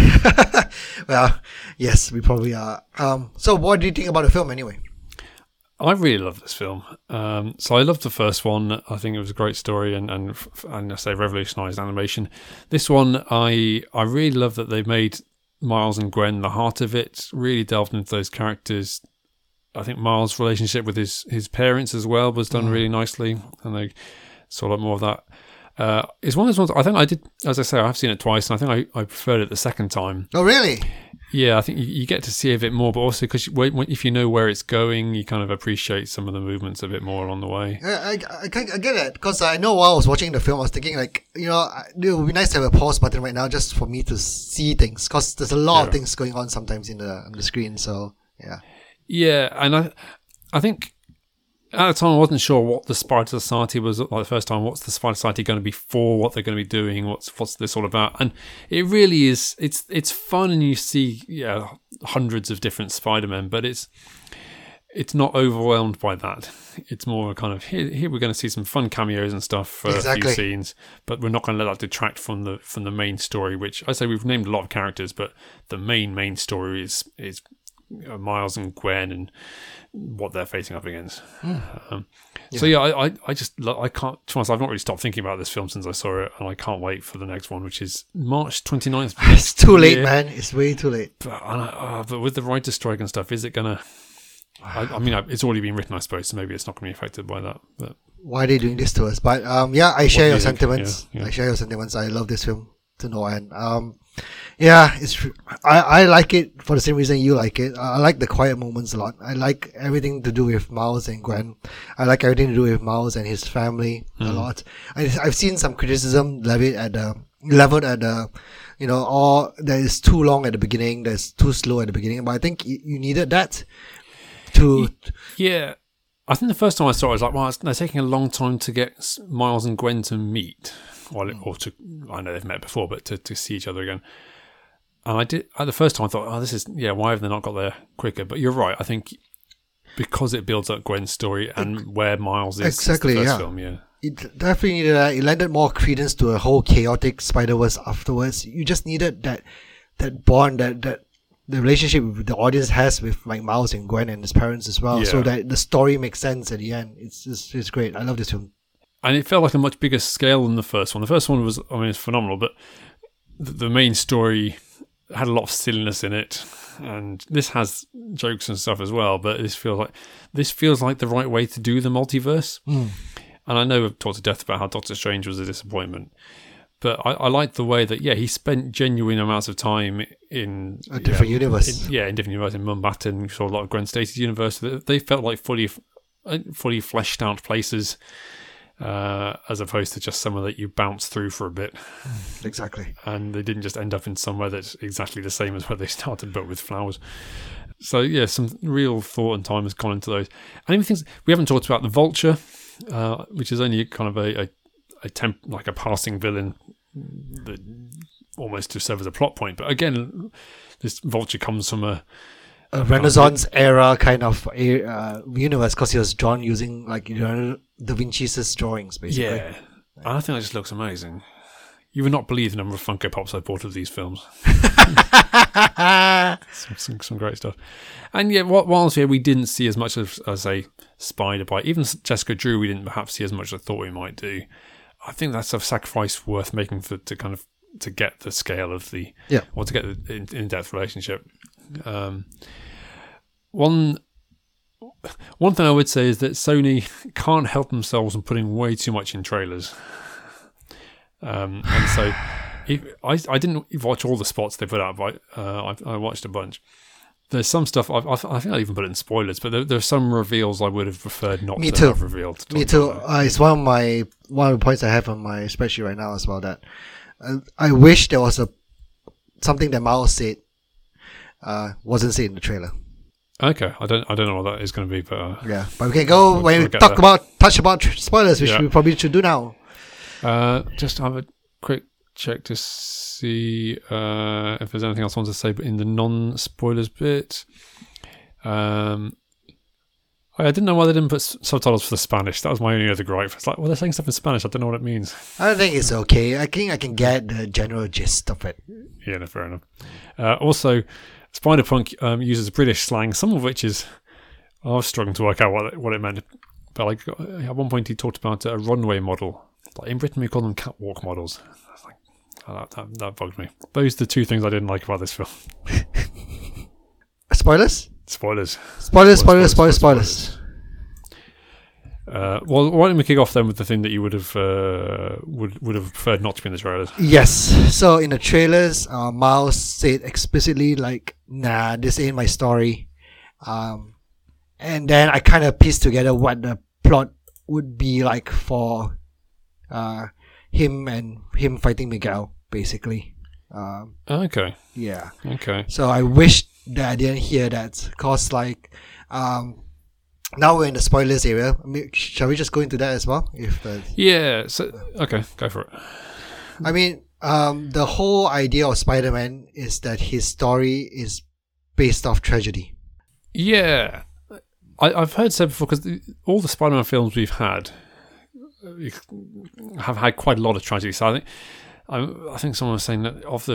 Well, yes, we probably are. So, what do you think about the film, anyway? I really love this film. So I loved the first one. I think it was a great story and I say revolutionised animation. This one, I really love that they made Miles and Gwen the heart of it. Really delved into those characters. I think Miles' relationship with his parents as well was done really nicely, and they saw a lot more of that. It's one of those ones, I think I did, as I say, I've seen it twice, and I think I preferred it the second time. Oh, really? Yeah, I think you get to see a bit more, but also because if you know where it's going, you kind of appreciate some of the movements a bit more along the way. I get it, because I know while I was watching the film, I was thinking, like, it would be nice to have a pause button right now just for me to see things, because there's a lot of things going on sometimes on the screen, so, yeah. Yeah, and I think at the time I wasn't sure what the Spider Society was like the first time. What's the Spider Society going to be for? What they're going to be doing? What's this all about? And it really is. It's fun, and you see hundreds of different Spider-Men, but it's not overwhelmed by that. It's more kind of here we're going to see some fun cameos and stuff for a few scenes, but we're not going to let that detract from the main story. Which I say we've named a lot of characters, but the main story is Miles and Gwen and what they're facing up against. So I can't. To honest, I've not really stopped thinking about this film since I saw it, and I can't wait for the next one, which is March 29th. It's too late, man. It's way too late. But with the writer's strike and stuff, is it gonna? I mean, it's already been written, I suppose, so maybe it's not going to be affected by that. But why are they doing this to us? But I share your sentiments. Yeah. I share your sentiments. I love this film to no end. I like it for the same reason you like it. I like the quiet moments a lot. I like everything to do with Miles and Gwen. I like everything to do with Miles and his family a lot. I've seen some criticism leveled at that is too long at the beginning, that's too slow at the beginning. But I think you needed that to. Yeah. I think the first time I saw it, I was like, well, they're taking a long time to get Miles and Gwen to meet. I know they've met before, but to see each other again. And I did, at the first time I thought, why have they not got there quicker? But you're right. I think because it builds up Gwen's story and where Miles is. Exactly, the first film, yeah. It definitely needed that. It lended more credence to a whole chaotic Spider-Verse afterwards. You just needed that bond, that the relationship the audience has with like Miles and Gwen and his parents as well, so that the story makes sense at the end. It's great. I love this film. And it felt like a much bigger scale than the first one. The first one was, it's phenomenal, but the main story had a lot of silliness in it, and this has jokes and stuff as well, but this feels like the right way to do the multiverse. And I know I've talked to death about how Doctor Strange was a disappointment, but I like the way that he spent genuine amounts of time in a different universe. In different universe. In Mumbattan, we saw a lot of Gwen Stacy's universe. They felt like fully fleshed out places, as opposed to just somewhere that you bounce through for a bit. Exactly. And they didn't just end up in somewhere that's exactly the same as where they started, but with flowers. So some real thought and time has gone into those. And even things we haven't talked about, the Vulture, which is only kind of like a passing villain that almost to serve as a plot point. But again, this Vulture comes from a Renaissance era kind of universe, because he was drawn using Da Vinci's drawings, basically. Yeah, I think that just looks amazing. You would not believe the number of Funko Pops I bought of these films. some great stuff. And whilst we didn't see as much as a Spider-Bite, even Jessica Drew, we didn't perhaps see as much as I thought we might do. I think that's a sacrifice worth making to get the scale of or to get the in-depth relationship. One One thing I would say is that Sony can't help themselves from putting way too much in trailers. And so I didn't watch all the spots they put out, but I watched a bunch. There's some stuff, I think I even put it in spoilers, but there are some reveals I would have preferred not to have revealed. Me too. It's one of the points I have on my spreadsheet right now as well, that I wish there was something that Miles said wasn't said in the trailer. Okay, I don't know what that is going to be, but yeah, but we can go when we touch about spoilers, which we probably should do now. Just have a quick check to see if there's anything else I want to say, but in the non-spoilers bit, I didn't know why they didn't put subtitles for the Spanish. That was my only other gripe. It's like, well, they're saying stuff in Spanish. I don't know what it means. I think it's okay. I think I can get the general gist of it. Yeah, no, fair enough. Also, Spider-Punk uses British slang, some of which is... I was struggling to work out what it meant. But like at one point he talked about a runway model. Like in Britain we call them catwalk models. I was like, that bugged me. Those are the two things I didn't like about this film. Spoilers. Well, why don't we kick off then with the thing that you would have preferred not to be in the trailers? Yes. So in the trailers, Miles said explicitly like, "Nah, this ain't my story," and then I kind of pieced together what the plot would be like for him fighting Miguel, basically. Okay. Yeah. Okay. So I wish that I didn't hear that, because like now we're in the spoilers area. I mean, shall we just go into that as well? Yeah. So okay, go for it. I mean, the whole idea of Spider-Man is that his story is based off tragedy. Yeah, I've heard said before, because all the Spider-Man films we've had have had quite a lot of tragedy. So I think someone was saying that of the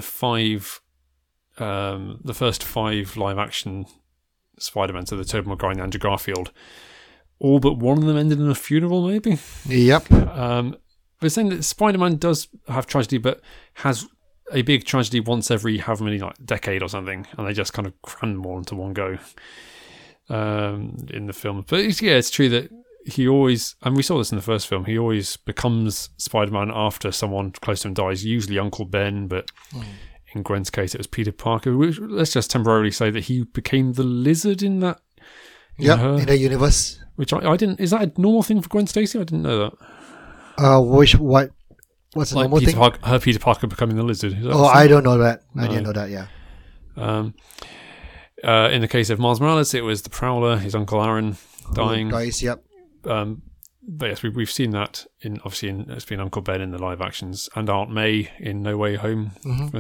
first 5 live-action Spider-Man, so the Tobey Maguire and Andrew Garfield, all but one of them ended in a funeral, maybe? Yep. We're saying that Spider-Man does have tragedy, but has a big tragedy once every however many decade or something, and they just kind of cram them all into one go in the film. But it's true that he always, and we saw this in the first film, he always becomes Spider-Man after someone close to him dies, usually Uncle Ben, but in Gwen's case it was Peter Parker. Let's just temporarily say that he became the Lizard in that. In the universe. Which I didn't, is that a normal thing for Gwen Stacy? I didn't know that. What's the normal thing? Her Peter Parker becoming the Lizard. I don't know that. I didn't know that, yeah. In the case of Miles Morales, it was the Prowler, his Uncle Aaron, dying. Guys, yep. But yes, we've seen that it's been Uncle Ben in the live actions, and Aunt May in No Way Home. Mm-hmm.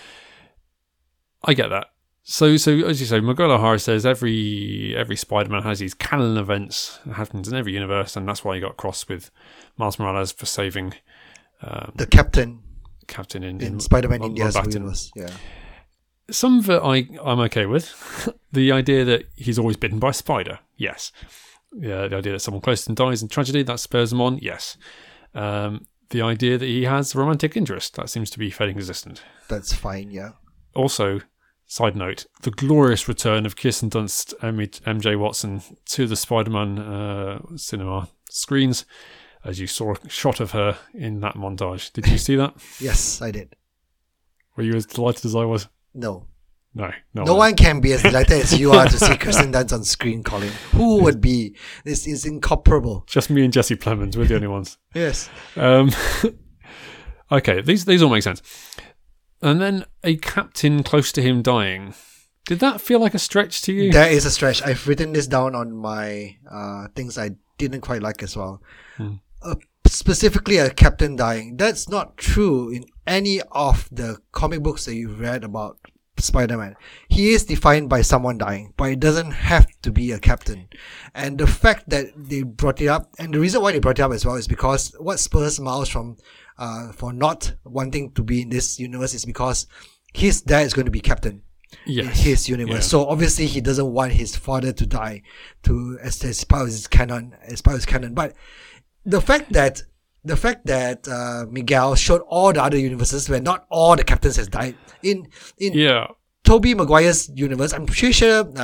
I get that. So as you say, Miguel O'Hara says every Spider-Man has these canon events that happens in every universe, and that's why he got cross with Miles Morales for saving the captain in Spider-Man India's universe. Yeah. Some of it I'm okay with. The idea that he's always bitten by a spider, yes. Yeah, the idea that someone close to him dies in tragedy, that spurs him on, yes. The idea that he has romantic interest, that seems to be fairly consistent. That's fine, yeah. Also, side note, the glorious return of Kirsten Dunst and MJ Watson to the Spider-Man cinema screens, as you saw a shot of her in that montage. Did you see that? Yes, I did. Were you as delighted as I was? No. No one can be as delighted as you are to see Kirsten Dunst on screen, Colin. Who would be? This is incomparable. Just me and Jesse Plemons, we're the only ones. Yes. Okay, these all make sense. And then a captain close to him dying. Did that feel like a stretch to you? That is a stretch. I've written this down on my things I didn't quite like as well. Specifically, a captain dying. That's not true in any of the comic books that you've read about Spider-Man. He is defined by someone dying, but it doesn't have to be a captain. And the fact that they brought it up, and the reason why they brought it up as well, is because what spurs Miles from for not wanting to be in this universe is because his dad is going to be captain in his universe. Yeah. So obviously he doesn't want his father to die as part of his canon. But the fact that Miguel showed all the other universes where not all the captains has died in Tobey Maguire's universe, I'm pretty sure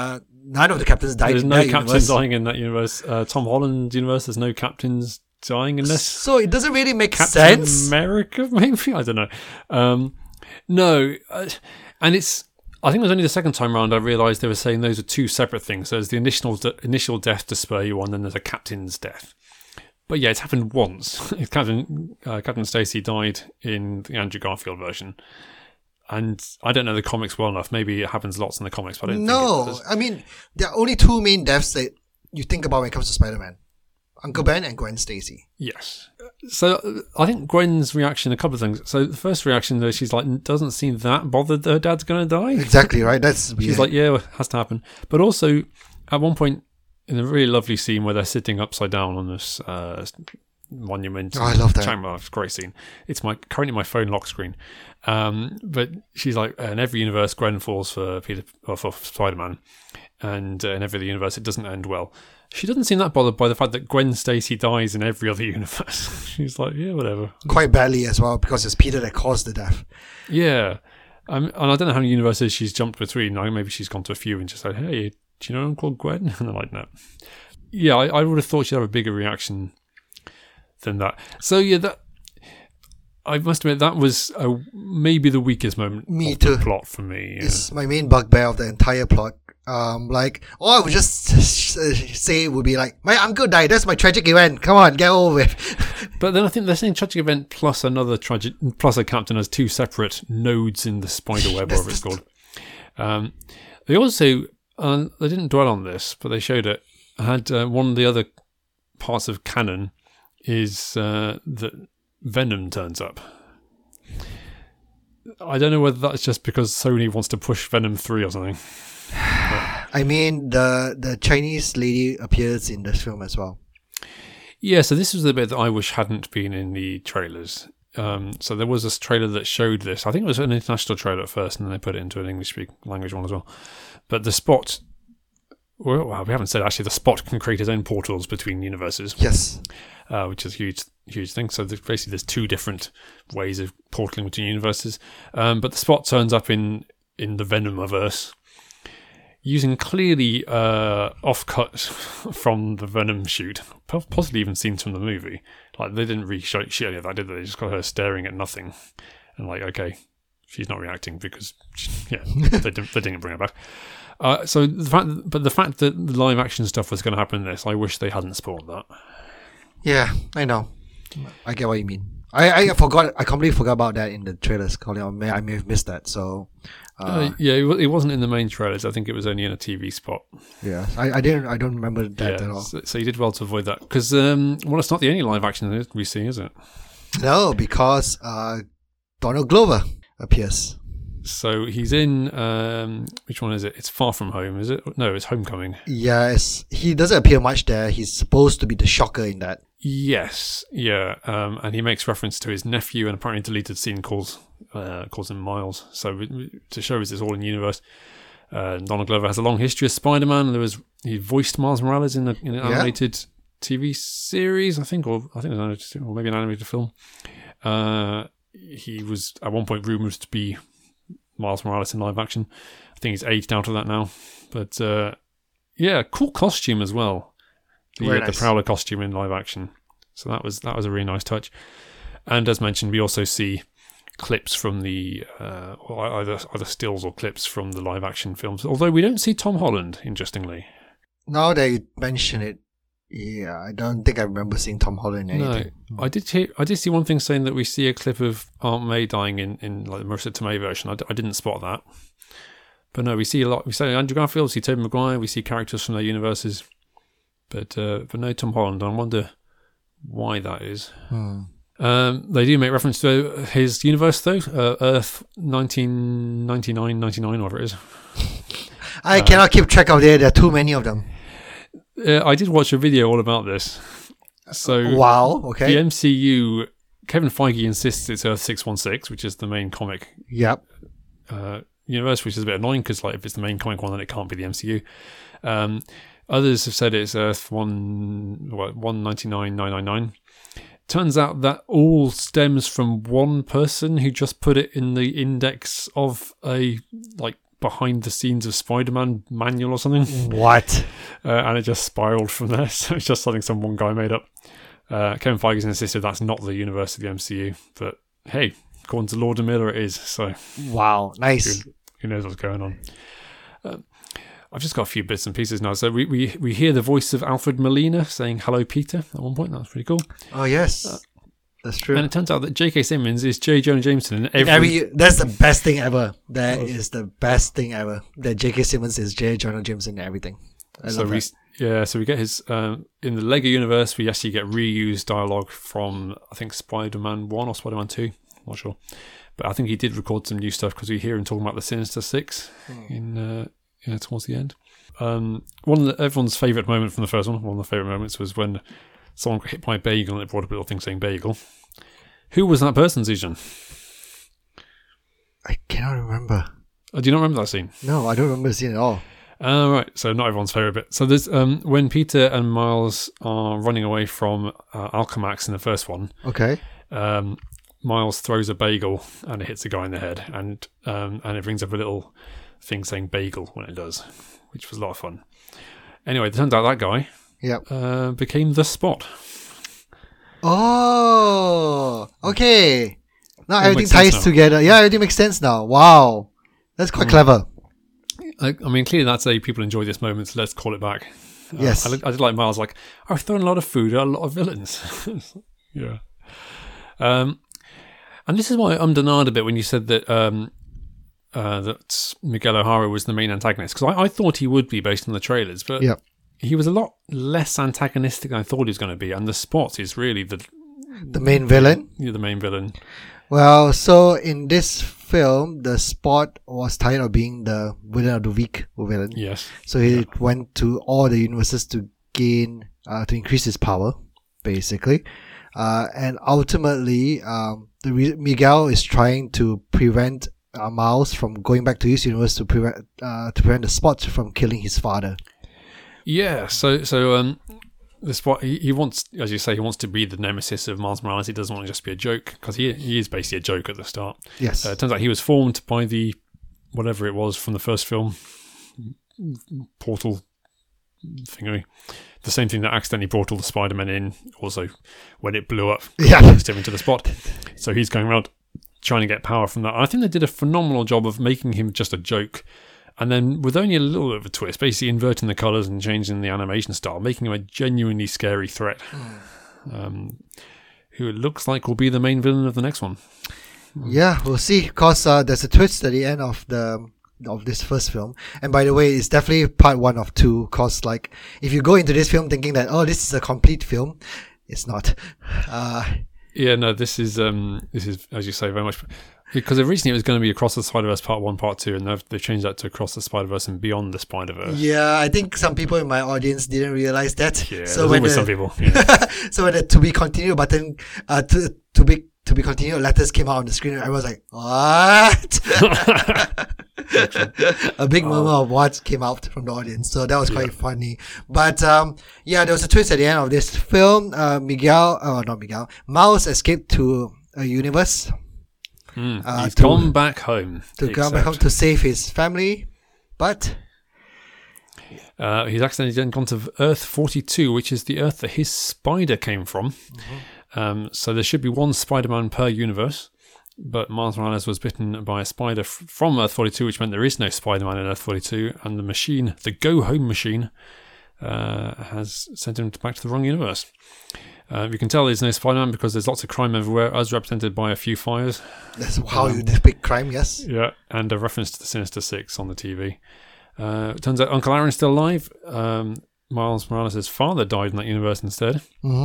none of the captains died There's in no that captains universe. dying in that universe. Tom Holland universe, there's no captains dying in this. So it doesn't really make Captain sense. America, maybe? I don't know. No, and it's... I think it was only the second time round I realised they were saying those are two separate things. There's the initial death to spur you on, and then there's a captain's death. But yeah, it's happened once. Captain Stacy died in the Andrew Garfield version. And I don't know the comics well enough. Maybe it happens lots in the comics, but I don't think it No, does. I mean, there are only two main deaths that you think about when it comes to Spider-Man. Uncle Ben and Gwen Stacy. Yes. So I think Gwen's reaction, a couple of things. So the first reaction, though, she's like, doesn't seem that bothered that her dad's going to die. Exactly, right? That's weird. She's like, yeah, it has to happen. But also, at one point, in a really lovely scene where they're sitting upside down on this monument. Oh, I love that. It's a great scene. It's currently my phone lock screen. But she's like, in every universe, Gwen falls for Spider-Man. And in every other universe, it doesn't end well. She doesn't seem that bothered by the fact that Gwen Stacy dies in every other universe. She's like, yeah, whatever. Quite badly as well, because it's Peter that caused the death. Yeah. And I don't know how many universes she's jumped between. Maybe she's gone to a few and just said, hey, do you know Uncle Gwen? And they're like, no. Yeah, I would have thought she'd have a bigger reaction than that. So, yeah, I must admit, that was maybe the weakest moment Me of too. the plot for me. Yeah. It's my main bugbear of the entire plot. All I would just say would be like, my uncle died, that's my tragic event, come on, get over with. But then I think they're saying tragic event plus another tragic, plus a captain as two separate nodes in the spider web, whatever it's called. They also, they didn't dwell on this, but they showed it, had one of the other parts of canon is that Venom turns up. I don't know whether that's just because Sony wants to push Venom 3 or something. I mean, the Chinese lady appears in this film as well. Yeah, so this was the bit that I wish hadn't been in the trailers. So there was this trailer that showed this. I think it was an international trailer at first, and then they put it into an English language one as well. But the Spot, well, we haven't said actually, the Spot can create his own portals between universes. Yes. Which is a huge thing. So basically there's two different ways of portaling between universes. But the Spot turns up in the Venomiverse, using clearly offcut from the Venom shoot, possibly even scenes from the movie. Like, they didn't really show any of that, did they? They just got her staring at nothing, and like, okay, she's not reacting because, they didn't bring her back. So the fact that the live action stuff was going to happen in this, I wish they hadn't spoiled that. Yeah, I know. I get what you mean. I forgot. I completely forgot about that in the trailers. I may have missed that. So, it wasn't in the main trailers. I think it was only in a TV spot. Yeah, I don't remember that at all. So you did well to avoid that because it's not the only live action we see, is it? No, because Donald Glover appears. So he's in which one is it? It's Far From Home, is it? No, it's Homecoming. Yes, he doesn't appear much there. He's supposed to be the shocker in that. Yes, yeah, and he makes reference to his nephew, and apparently deleted scene calls him Miles. So to show us it's all in universe. Donald Glover has a long history of Spider-Man. He voiced Miles Morales in an animated TV series, I think it was animated, or maybe an animated film. He was at one point rumored to be Miles Morales in live action. I think he's aged out of that now, but cool costume as well. The Prowler costume in live action. So that was a really nice touch. And as mentioned, we also see clips from the either stills or clips from the live action films. Although we don't see Tom Holland, interestingly. Now that you mention it, yeah, I don't think I remember seeing Tom Holland in anything. No, I did see one thing saying that we see a clip of Aunt May dying in like the Marissa Tomei version. I didn't spot that. But no, we see a lot. We see Andrew Garfield, we see Tobey Maguire, we see characters from their universes. But no Tom Holland. I wonder why that is. They do make reference to his universe, though. Earth 1999, whatever it is. I cannot keep track of there. There are too many of them. I did watch a video all about this. So, wow, okay. The MCU, Kevin Feige insists it's Earth 616, which is the main comic universe, which is a bit annoying because, like, if it's the main comic one, then it can't be the MCU. Others have said it's Earth 1999. Turns out that all stems from one person who just put it in the index of a behind the scenes of Spider-Man manual or something. What? And it just spiraled from there. So it's just something some one guy made up. Kevin Feige's insisted that's not the universe of the MCU, but hey, according to Lord and Miller, it is. So Wow, nice. who knows what's going on? I've just got a few bits and pieces now. So we hear the voice of Alfred Molina saying "Hello, Peter" at one point. That was pretty cool. Oh yes, that's true. And it turns out that J.K. Simmons is J. Jonah Jameson in every. That's the best thing ever. That is the best thing ever. That J.K. Simmons is J. Jonah Jameson and everything. I love that. So we get his in the Lego universe. We actually get reused dialogue from I think Spider-Man 1 or Spider-Man 2. Not sure, but I think he did record some new stuff because we hear him talking about the Sinister Six in towards the end. One of everyone's favourite moment from the first one. One of the favourite moments was when someone got hit by a bagel and it brought up a little thing saying "bagel." Who was that person, Zijan? I cannot remember. Oh, do you not remember that scene? No, I don't remember the scene at all. Right, so not everyone's favourite bit. So there's when Peter and Miles are running away from Alchemax in the first one. Okay. Miles throws a bagel and it hits a guy in the head, and it brings up a little thing saying "bagel" when it does, which was a lot of fun. Anyway, it turns out that guy became the Spot. Oh, okay. Now everything ties together. Yeah, everything makes sense now. Wow, that's quite clever. I mean, clearly that's people enjoy this moment, so let's call it back. Yes. I did like Miles, like, I've thrown a lot of food at a lot of villains. Yeah. And this is why I'm denied a bit when you said that that Miguel O'Hara was the main antagonist, because I thought he would be based on the trailers, but he was a lot less antagonistic than I thought he was going to be, and the Spot is really the main villain. You're the main villain. Well, so in this film, the Spot was tired of being the villain of the week villain. Yes. So he went to all the universes to gain, to increase his power, basically. And ultimately, Miguel is trying to prevent Miles from going back to his universe to prevent the Spot from killing his father. Yeah. So the Spot, he wants, as you say, he wants to be the nemesis of Miles Morales. He doesn't want to just be a joke, because he is basically a joke at the start. Yes. It turns out he was formed by the whatever it was from the first film, portal thingy. The same thing that accidentally brought all the Spider-Men in, also when it blew up, released him into the Spot. So he's going around trying to get power from that. I think they did a phenomenal job of making him just a joke, and then with only a little bit of a twist, basically inverting the colours and changing the animation style, making him a genuinely scary threat, who it looks like will be the main villain of the next one. Yeah, we'll see, because there's a twist at the end of this first film. And by the way, it's definitely part 1 of 2, because like, if you go into this film thinking that, oh, this is a complete film, it's not. This is as you say, very much, because originally it was going to be Across the Spider-Verse Part 1, Part 2, and they've changed that to Across the Spider-Verse and Beyond the Spider-Verse. Yeah, I think some people in my audience didn't realize that. Yeah, so there's always some people. Yeah. So when the to be continued button, to be continued letters came out on the screen, and I was like, what? A big murmur of what came out from the audience. So that was quite funny. But there was a twist at the end of this film. Miles escaped to a universe. He's gone back home. To save his family. But he's accidentally then gone to Earth 42, which is the Earth that his spider came from. So there should be one Spider-Man per universe, but Miles Morales was bitten by a spider from Earth 42, which meant there is no Spider-Man in Earth 42, and the machine, the Go Home machine, has sent him back to the wrong universe. You can tell there's no Spider-Man because there's lots of crime everywhere, as represented by a few fires. That's how you depict crime, yes. Yeah, and a reference to the Sinister Six on the TV. It turns out Uncle Aaron's still alive. Miles Morales' father died in that universe instead.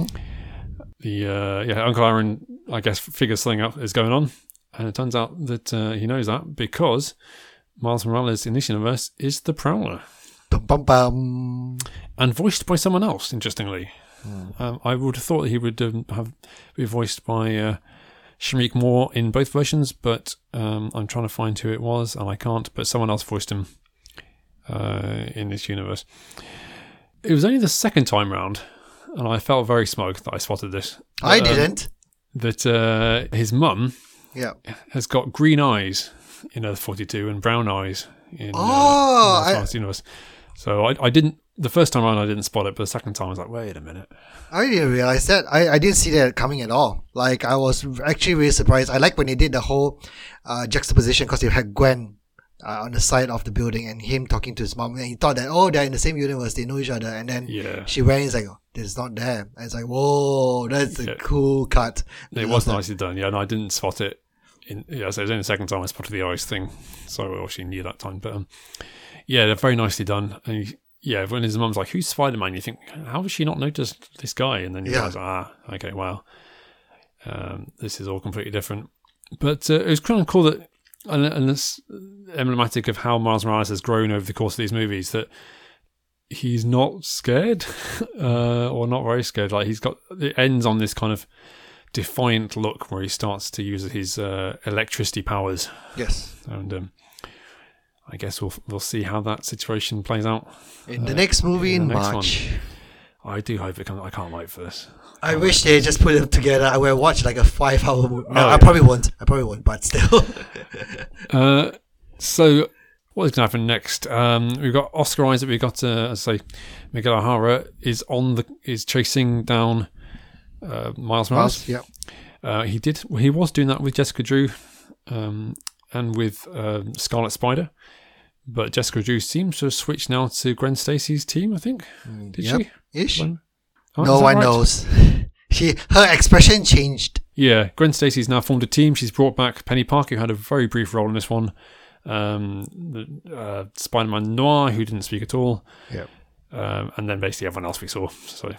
Uncle Aaron, I guess, figures something out is going on, and it turns out that he knows that because Miles Morales in this universe is the Prowler. Bum, bum, bum. And voiced by someone else, interestingly. I would have thought he would be voiced by Shameik Moore in both versions, but I'm trying to find who it was, and I can't, but someone else voiced him in this universe. It was only the second time round, and I felt very smug that I spotted this. I didn't. That his mum has got green eyes in Earth 42 and brown eyes in Oh, Miles Morales universe. So I didn't. The first time around, I didn't spot it, but the second time, I was like, wait a minute. I didn't realize that. I didn't see that coming at all. Like, I was actually really surprised. I like when they did the whole juxtaposition because they had Gwen on the side of the building and him talking to his mom. And he thought that, oh, they're in the same universe, they know each other. And then she went, he's like, oh, it's not there. And it's like, whoa, that's a cool cut. It was nicely done, and I didn't spot it. So it was only the second time I spotted the ice thing. So I obviously knew that time. But they're very nicely done. And when his mum's like, who's Spider-Man? You think, how has she not noticed this guy? And then you realize, okay, wow. This is all completely different. But it was kind of cool that, and it's emblematic of how Miles Morales has grown over the course of these movies, that he's not scared, or not very scared. Like, it ends on this kind of defiant look where he starts to use his electricity powers. Yes. And I guess we'll see how that situation plays out in the next movie in March. I do hope it comes. I can't wait for this. I wish they just put it together. I would watch like a 5-hour movie. No, I probably won't. But still. So what is going to happen next? We've got Oscar Isaac. We've got, Miguel O'Hara is chasing down Miles Morales. He was doing that with Jessica Drew, and with Scarlet Spider. But Jessica Drew seems to have switched now to Gwen Stacy's team, I think. Did she? Ish. No one knows. Her expression changed. Yeah, Gwen Stacy's now formed a team. She's brought back Penny Parker, who had a very brief role in this one. Spider-Man Noir, who didn't speak at all. Yep. And then basically everyone else we saw. So,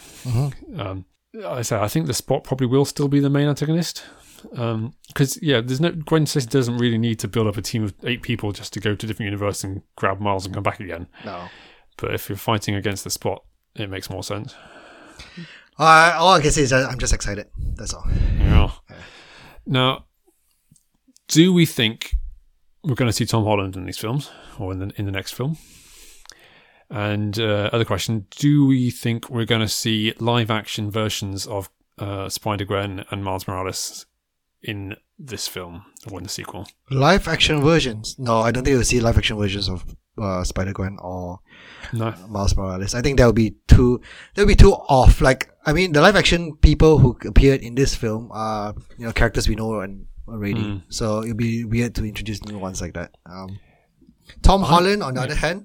I think the Spot probably will still be the main antagonist. Because Gwen Stacy doesn't really need to build up a team of 8 people just to go to a different universe and grab Miles and come back again. No. But if you're fighting against the Spot, it makes more sense. All I can say is that I'm just excited. That's all. Yeah. Now, do we think we're going to see Tom Holland in these films, or in the next film? And other question: do we think we're going to see live-action versions of Spider-Gwen and Miles Morales in this film or in the sequel? Live action versions? No, I don't think we'll see live action versions of Spider-Gwen or Miles Morales. I think that would be too off. Like, I mean, the live action people who appeared in this film are characters we know already. So it'll be weird to introduce new ones like that. Tom Holland, on the other hand,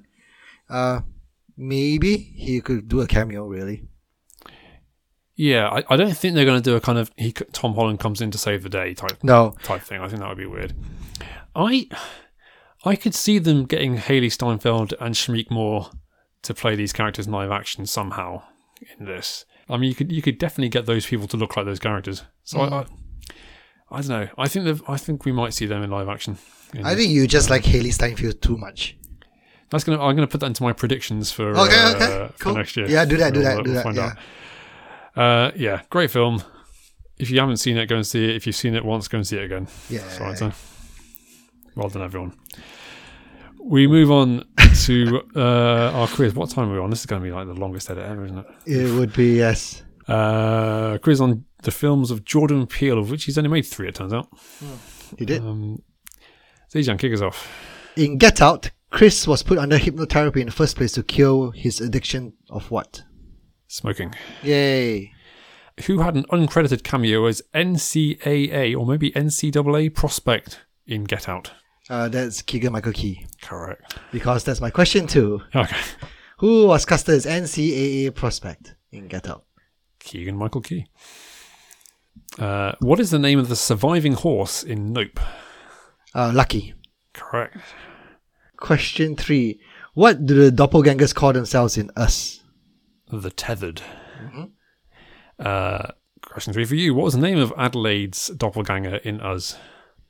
maybe he could do a cameo. Really. Yeah, I don't think they're going to do a kind of Tom Holland comes in to save the day type thing. I think that would be weird. I could see them getting Haley Steinfeld and Shameik Moore to play these characters in live action somehow in this. I mean, you could definitely get those people to look like those characters. So I don't know. I think we might see them in live action. I think you just like Haley Steinfeld too much. I'm going to put that into my predictions for cool. for next year. Yeah, do that. Yeah, great film. If you haven't seen it, go and see it. If you've seen it once, go and see it again. Yeah. That's what I'd say. Well done, everyone. We move on to our quiz. What time are we on? This is going to be like the longest edit ever, isn't it? It would be, yes. Quiz on the films of Jordan Peele, of which he's only made 3, it turns out. He did. Zijan, kick us off. In Get Out, Chris was put under hypnotherapy in the first place to cure his addiction of what? Smoking. Yay. Who had an uncredited cameo as NCAA or maybe NCAA prospect in Get Out? That's Keegan-Michael Key. Correct. Because that's my question too. Okay. Who was casted as NCAA prospect in Get Out? Keegan-Michael Key. What is the name of the surviving horse in Nope? Lucky. Correct. Question 3. What do the doppelgangers call themselves in Us? The Tethered. Question 3 for you. What was the name of Adelaide's doppelganger in Us?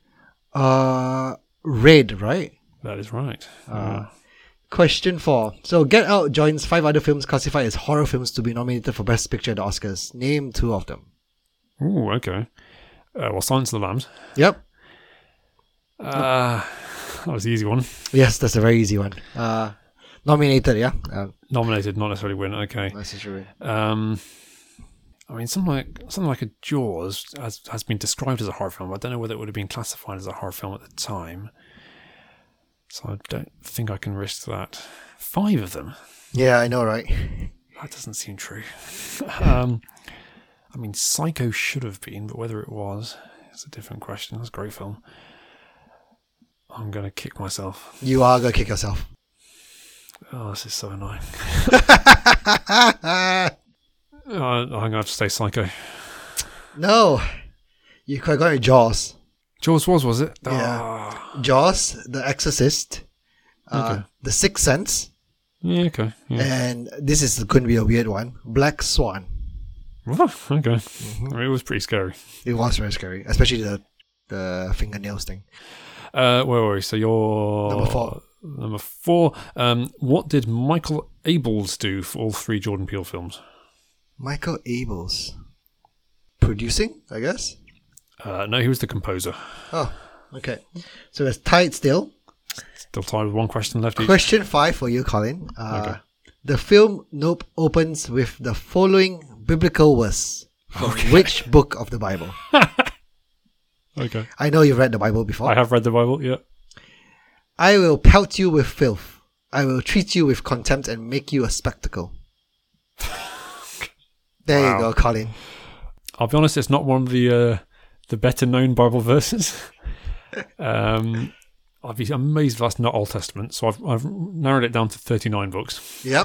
Red, right? That is right. Question 4. So Get Out joins 5 other films classified as horror films to be nominated for Best Picture at the Oscars. Name 2 of them. Ooh, okay. Silence of the Lambs. Yep. That was the easy one. Yes, that's a very easy one. Nominated, yeah? Nominated, not necessarily win. Okay. Necessarily. I mean, something like a Jaws has been described as a horror film. I don't know whether it would have been classified as a horror film at the time. So I don't think I can risk that. 5 of them? Yeah, I know, right? That doesn't seem true. I mean, Psycho should have been, but whether it was, it's a different question. That's a great film. I'm going to kick myself. You are going to kick yourself. Oh, this is so annoying. I'm going to have to say Psycho. No. You could have gone with Jaws. Jaws was it? Yeah. Oh. Jaws, The Exorcist, Okay. The Sixth Sense, Yeah, okay. Yeah. and this is going to be a weird one, Black Swan. Well, okay. I mean, it was pretty scary. It was very scary, especially the fingernails thing. Where were we? So you're... Number 4. Number 4. What did Michael Abels do for all 3 Jordan Peele films? Michael Abels. Producing, I guess? No, he was the composer. Oh, okay. So it's tied still. Still tied with 1 question left each. Question 5 for you, Colin. Okay. The film Nope opens with the following biblical verse from which book of the Bible? Okay. I know you've read the Bible before. I have read the Bible, yeah. I will pelt you with filth. I will treat you with contempt and make you a spectacle. There you go, Colin. I'll be honest, it's not one of the better known Bible verses. I'd be amazed if that's not Old Testament. So I've narrowed it down to 39 books. Yep.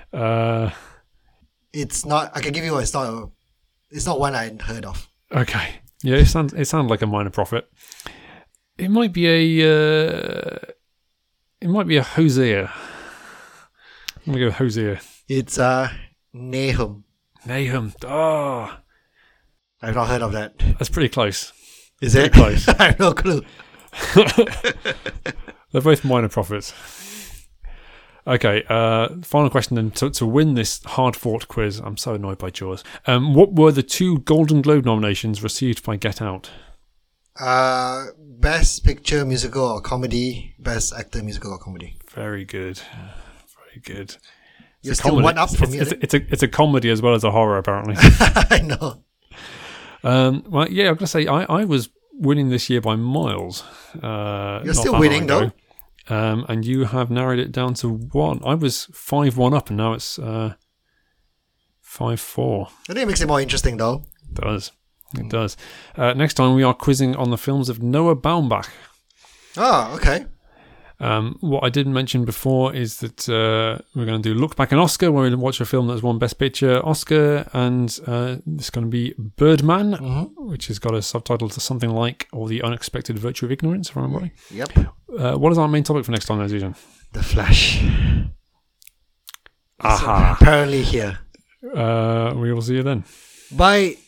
It's not. I can give you. It's not one I heard of. Okay. Yeah, it sounds like a minor prophet. It might be a Hosea. I'm gonna go with Hosea. It's Nahum. Nahum. Oh, I've not heard of that. that's pretty close. Is it? Pretty close. I have no clue. They're both minor prophets. Okay, final question then. To win this hard-fought quiz, I'm so annoyed by Jaws. What were the 2 Golden Globe nominations received by Get Out? Best Picture Musical or Comedy. Best Actor Musical or Comedy. Very good. Very good. You're still one up from me. It's a comedy as well as a horror, apparently. I know. Well, yeah, I'm going to say I was winning this year by miles. You're still winning, though. And you have narrowed it down to 1. I was 5-1 up, and now it's 5-4. I think it makes it more interesting, though. It does. It does. Next time, we are quizzing on the films of Noah Baumbach. Oh, okay. What I didn't mention before is that we're going to do Look Back an Oscar, where we watch a film that's won Best Picture Oscar, and it's going to be Birdman, which has got a subtitle to something like Or the Unexpected Virtue of Ignorance, if I remember right. Yep. What is our main topic for next time, Zijan? The Flash. Aha. Apparently here. We will see you then. Bye.